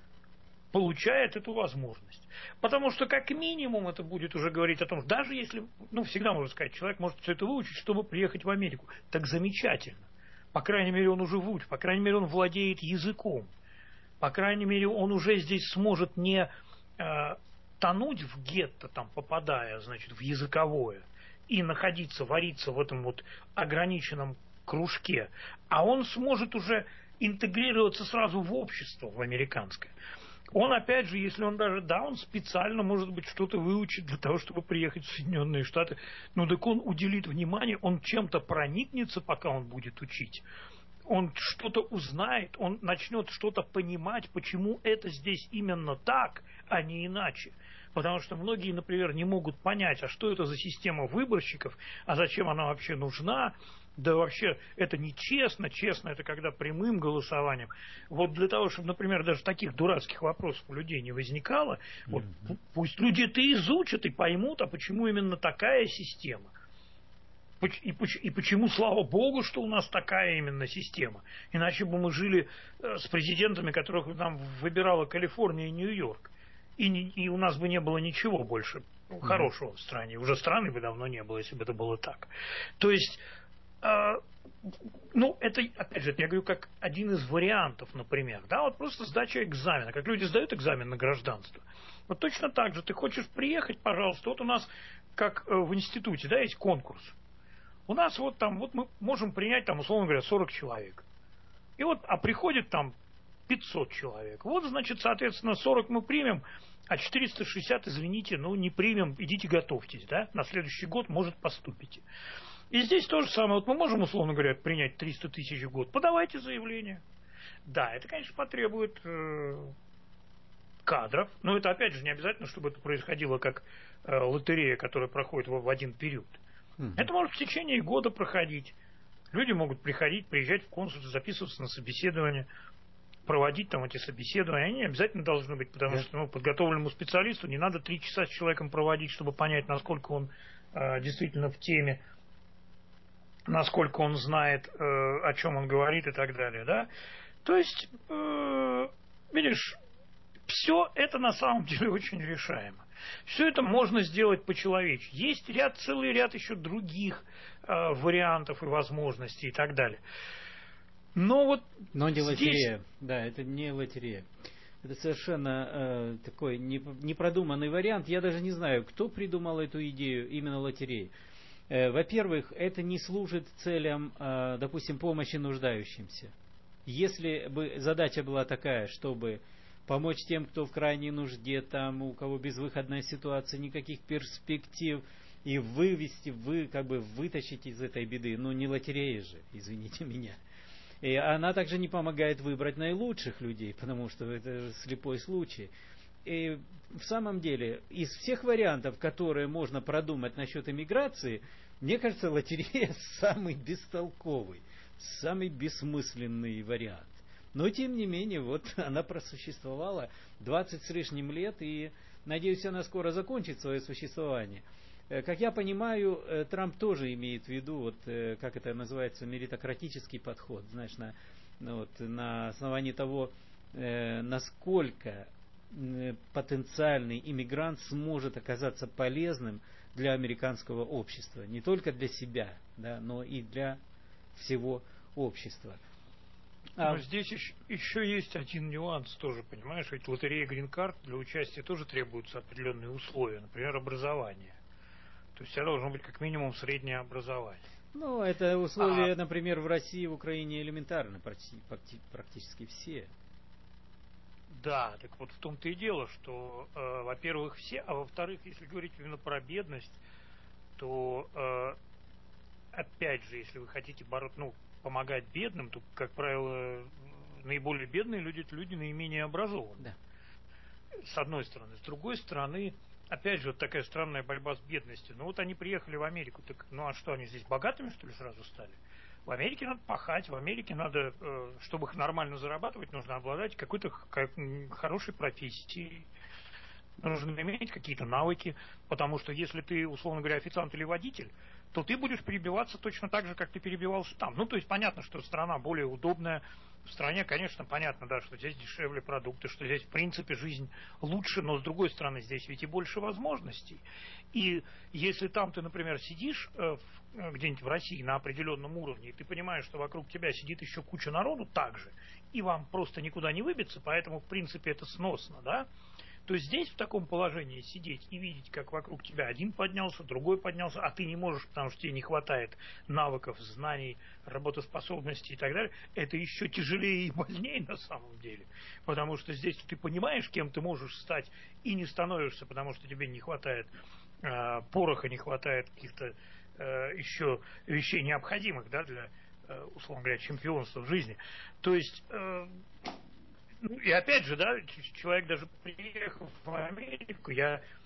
Speaker 1: получает эту возможность. Потому что как минимум это будет уже говорить о том, что даже если, ну всегда можно сказать, человек может все это выучить, чтобы приехать в Америку. Так замечательно. По крайней мере он уже выучит, по крайней мере он владеет языком. По крайней мере он уже здесь сможет не э, тонуть в гетто, там, попадая, значит, в языковое, и находиться, вариться в этом вот ограниченном кружке, а он сможет уже интегрироваться сразу в общество, в американское. Он, опять же, если он даже, да, он специально, может быть, что-то выучит для того, чтобы приехать в Соединенные Штаты, но так он уделит внимание, он чем-то проникнется, пока он будет учить. Он что-то узнает, он начнет что-то понимать, почему это здесь именно так, а не иначе. Потому что многие, например, не могут понять, а что это за система выборщиков, а зачем она вообще нужна, да вообще это нечестно, честно это когда прямым голосованием. Вот для того, чтобы, например, даже таких дурацких вопросов у людей не возникало, вот, mm-hmm. пусть люди это изучат и поймут, а почему именно такая система. И, и почему, слава богу, что у нас такая именно система. Иначе бы мы жили с президентами, которых нам выбирала Калифорния и Нью-Йорк. И, не, и у нас бы не было ничего больше хорошего mm-hmm. в стране. Уже страны бы давно не было, если бы это было так. То есть, э, ну, это, опять же, я говорю, как один из вариантов, например. Да, вот просто сдача экзамена. Как люди сдают экзамен на гражданство. Вот точно так же. Ты хочешь приехать, пожалуйста. Вот у нас, как в институте, да, есть конкурс. У нас вот там, вот мы можем принять, там, условно говоря, сорок человек. И вот, а приходит там пятьсот человек. Вот, значит, соответственно, сорок мы примем, а четыреста шестьдесят, извините, ну, не примем, идите готовьтесь, да, на следующий год, может, поступите. И здесь то же самое. Вот мы можем, условно говоря, принять триста тысяч в год. Подавайте заявление. Да, это, конечно, потребует э, кадров, но это, опять же, не обязательно, чтобы это происходило как э, лотерея, которая проходит в, в один период. Mm-hmm. Это может в течение года проходить. Люди могут приходить, приезжать в консульство, записываться на собеседование, проводить там эти собеседования. Они не обязательно должны быть, потому yeah. что ну, подготовленному специалисту не надо три часа с человеком проводить, чтобы понять, насколько он э, действительно в теме, насколько он знает, э, о чем он говорит и так далее. Да? То есть, э, видишь, все это на самом деле очень решаемо. Все это можно сделать по-человечески. Есть ряд, целый ряд еще других э, вариантов и возможностей и так далее. Но вот
Speaker 2: Но не
Speaker 1: здесь...
Speaker 2: лотерея. Да, это не лотерея. Это совершенно э, такой непродуманный вариант. Я даже не знаю, кто придумал эту идею именно лотереи. Э, во-первых, это не служит целям, э, допустим, помощи нуждающимся. Если бы задача была такая, чтобы помочь тем, кто в крайней нужде, там, у кого безвыходная ситуация, никаких перспектив, и вывести, вы, как бы вытащить из этой беды, ну не лотерея же, извините меня. И она также не помогает выбрать наилучших людей, потому что это слепой случай. И в самом деле, из всех вариантов, которые можно продумать насчет иммиграции, мне кажется, лотерея самый бестолковый, самый бессмысленный вариант. Но, тем не менее, вот она просуществовала двадцать с лишним лет, и, надеюсь, она скоро закончит свое существование. Как я понимаю, Трамп тоже имеет в виду, вот, как это называется, меритократический подход, знаешь, на, ну, вот, на основании того, насколько потенциальный иммигрант сможет оказаться полезным для американского общества. Не только для себя, да, но и для всего общества.
Speaker 1: Но а... здесь еще, еще есть один нюанс тоже, понимаешь, ведь лотерея грин-карт для участия тоже требуются определенные условия, например, образование. То есть у тебя должно быть как минимум среднее образование.
Speaker 2: Ну, это условия, а... например, в России и в Украине элементарно, практически все.
Speaker 1: Да, так вот в том-то и дело, что, э, во-первых, все, а во-вторых, если говорить именно про бедность, то, э, опять же, если вы хотите бороться, ну, помогать бедным, то, как правило, наиболее бедные люди, это люди наименее образованные. Да. С одной стороны. С другой стороны, опять же, вот такая странная борьба с бедностью. Ну вот они приехали в Америку, так, ну а что, они здесь богатыми, что ли, сразу стали? В Америке надо пахать, в Америке надо, чтобы их нормально зарабатывать, нужно обладать какой-то хорошей профессией. нужно иметь какие-то навыки, потому что если ты, условно говоря, официант или водитель, то ты будешь перебиваться точно так же, как ты перебивался там. Ну, то есть понятно, что страна более удобная. В стране, конечно, понятно, да, что здесь дешевле продукты, что здесь, в принципе, жизнь лучше, но, с другой стороны, здесь ведь и больше возможностей. И если там ты, например, сидишь э, в, где-нибудь в России на определенном уровне, и ты понимаешь, что вокруг тебя сидит еще куча народу так же, и вам просто никуда не выбиться, поэтому, в принципе, это сносно, да, то здесь в таком положении сидеть и видеть, как вокруг тебя один поднялся, другой поднялся, а ты не можешь, потому что тебе не хватает навыков, знаний, работоспособности и так далее, это еще тяжелее и больнее на самом деле. Потому что здесь ты понимаешь, кем ты можешь стать, и не становишься, потому что тебе не хватает э, пороха, не хватает каких-то э, еще вещей необходимых, да, для, э, условно говоря, чемпионства в жизни. То есть... Э, Ну, и опять же, да, человек даже приехав в Америку, я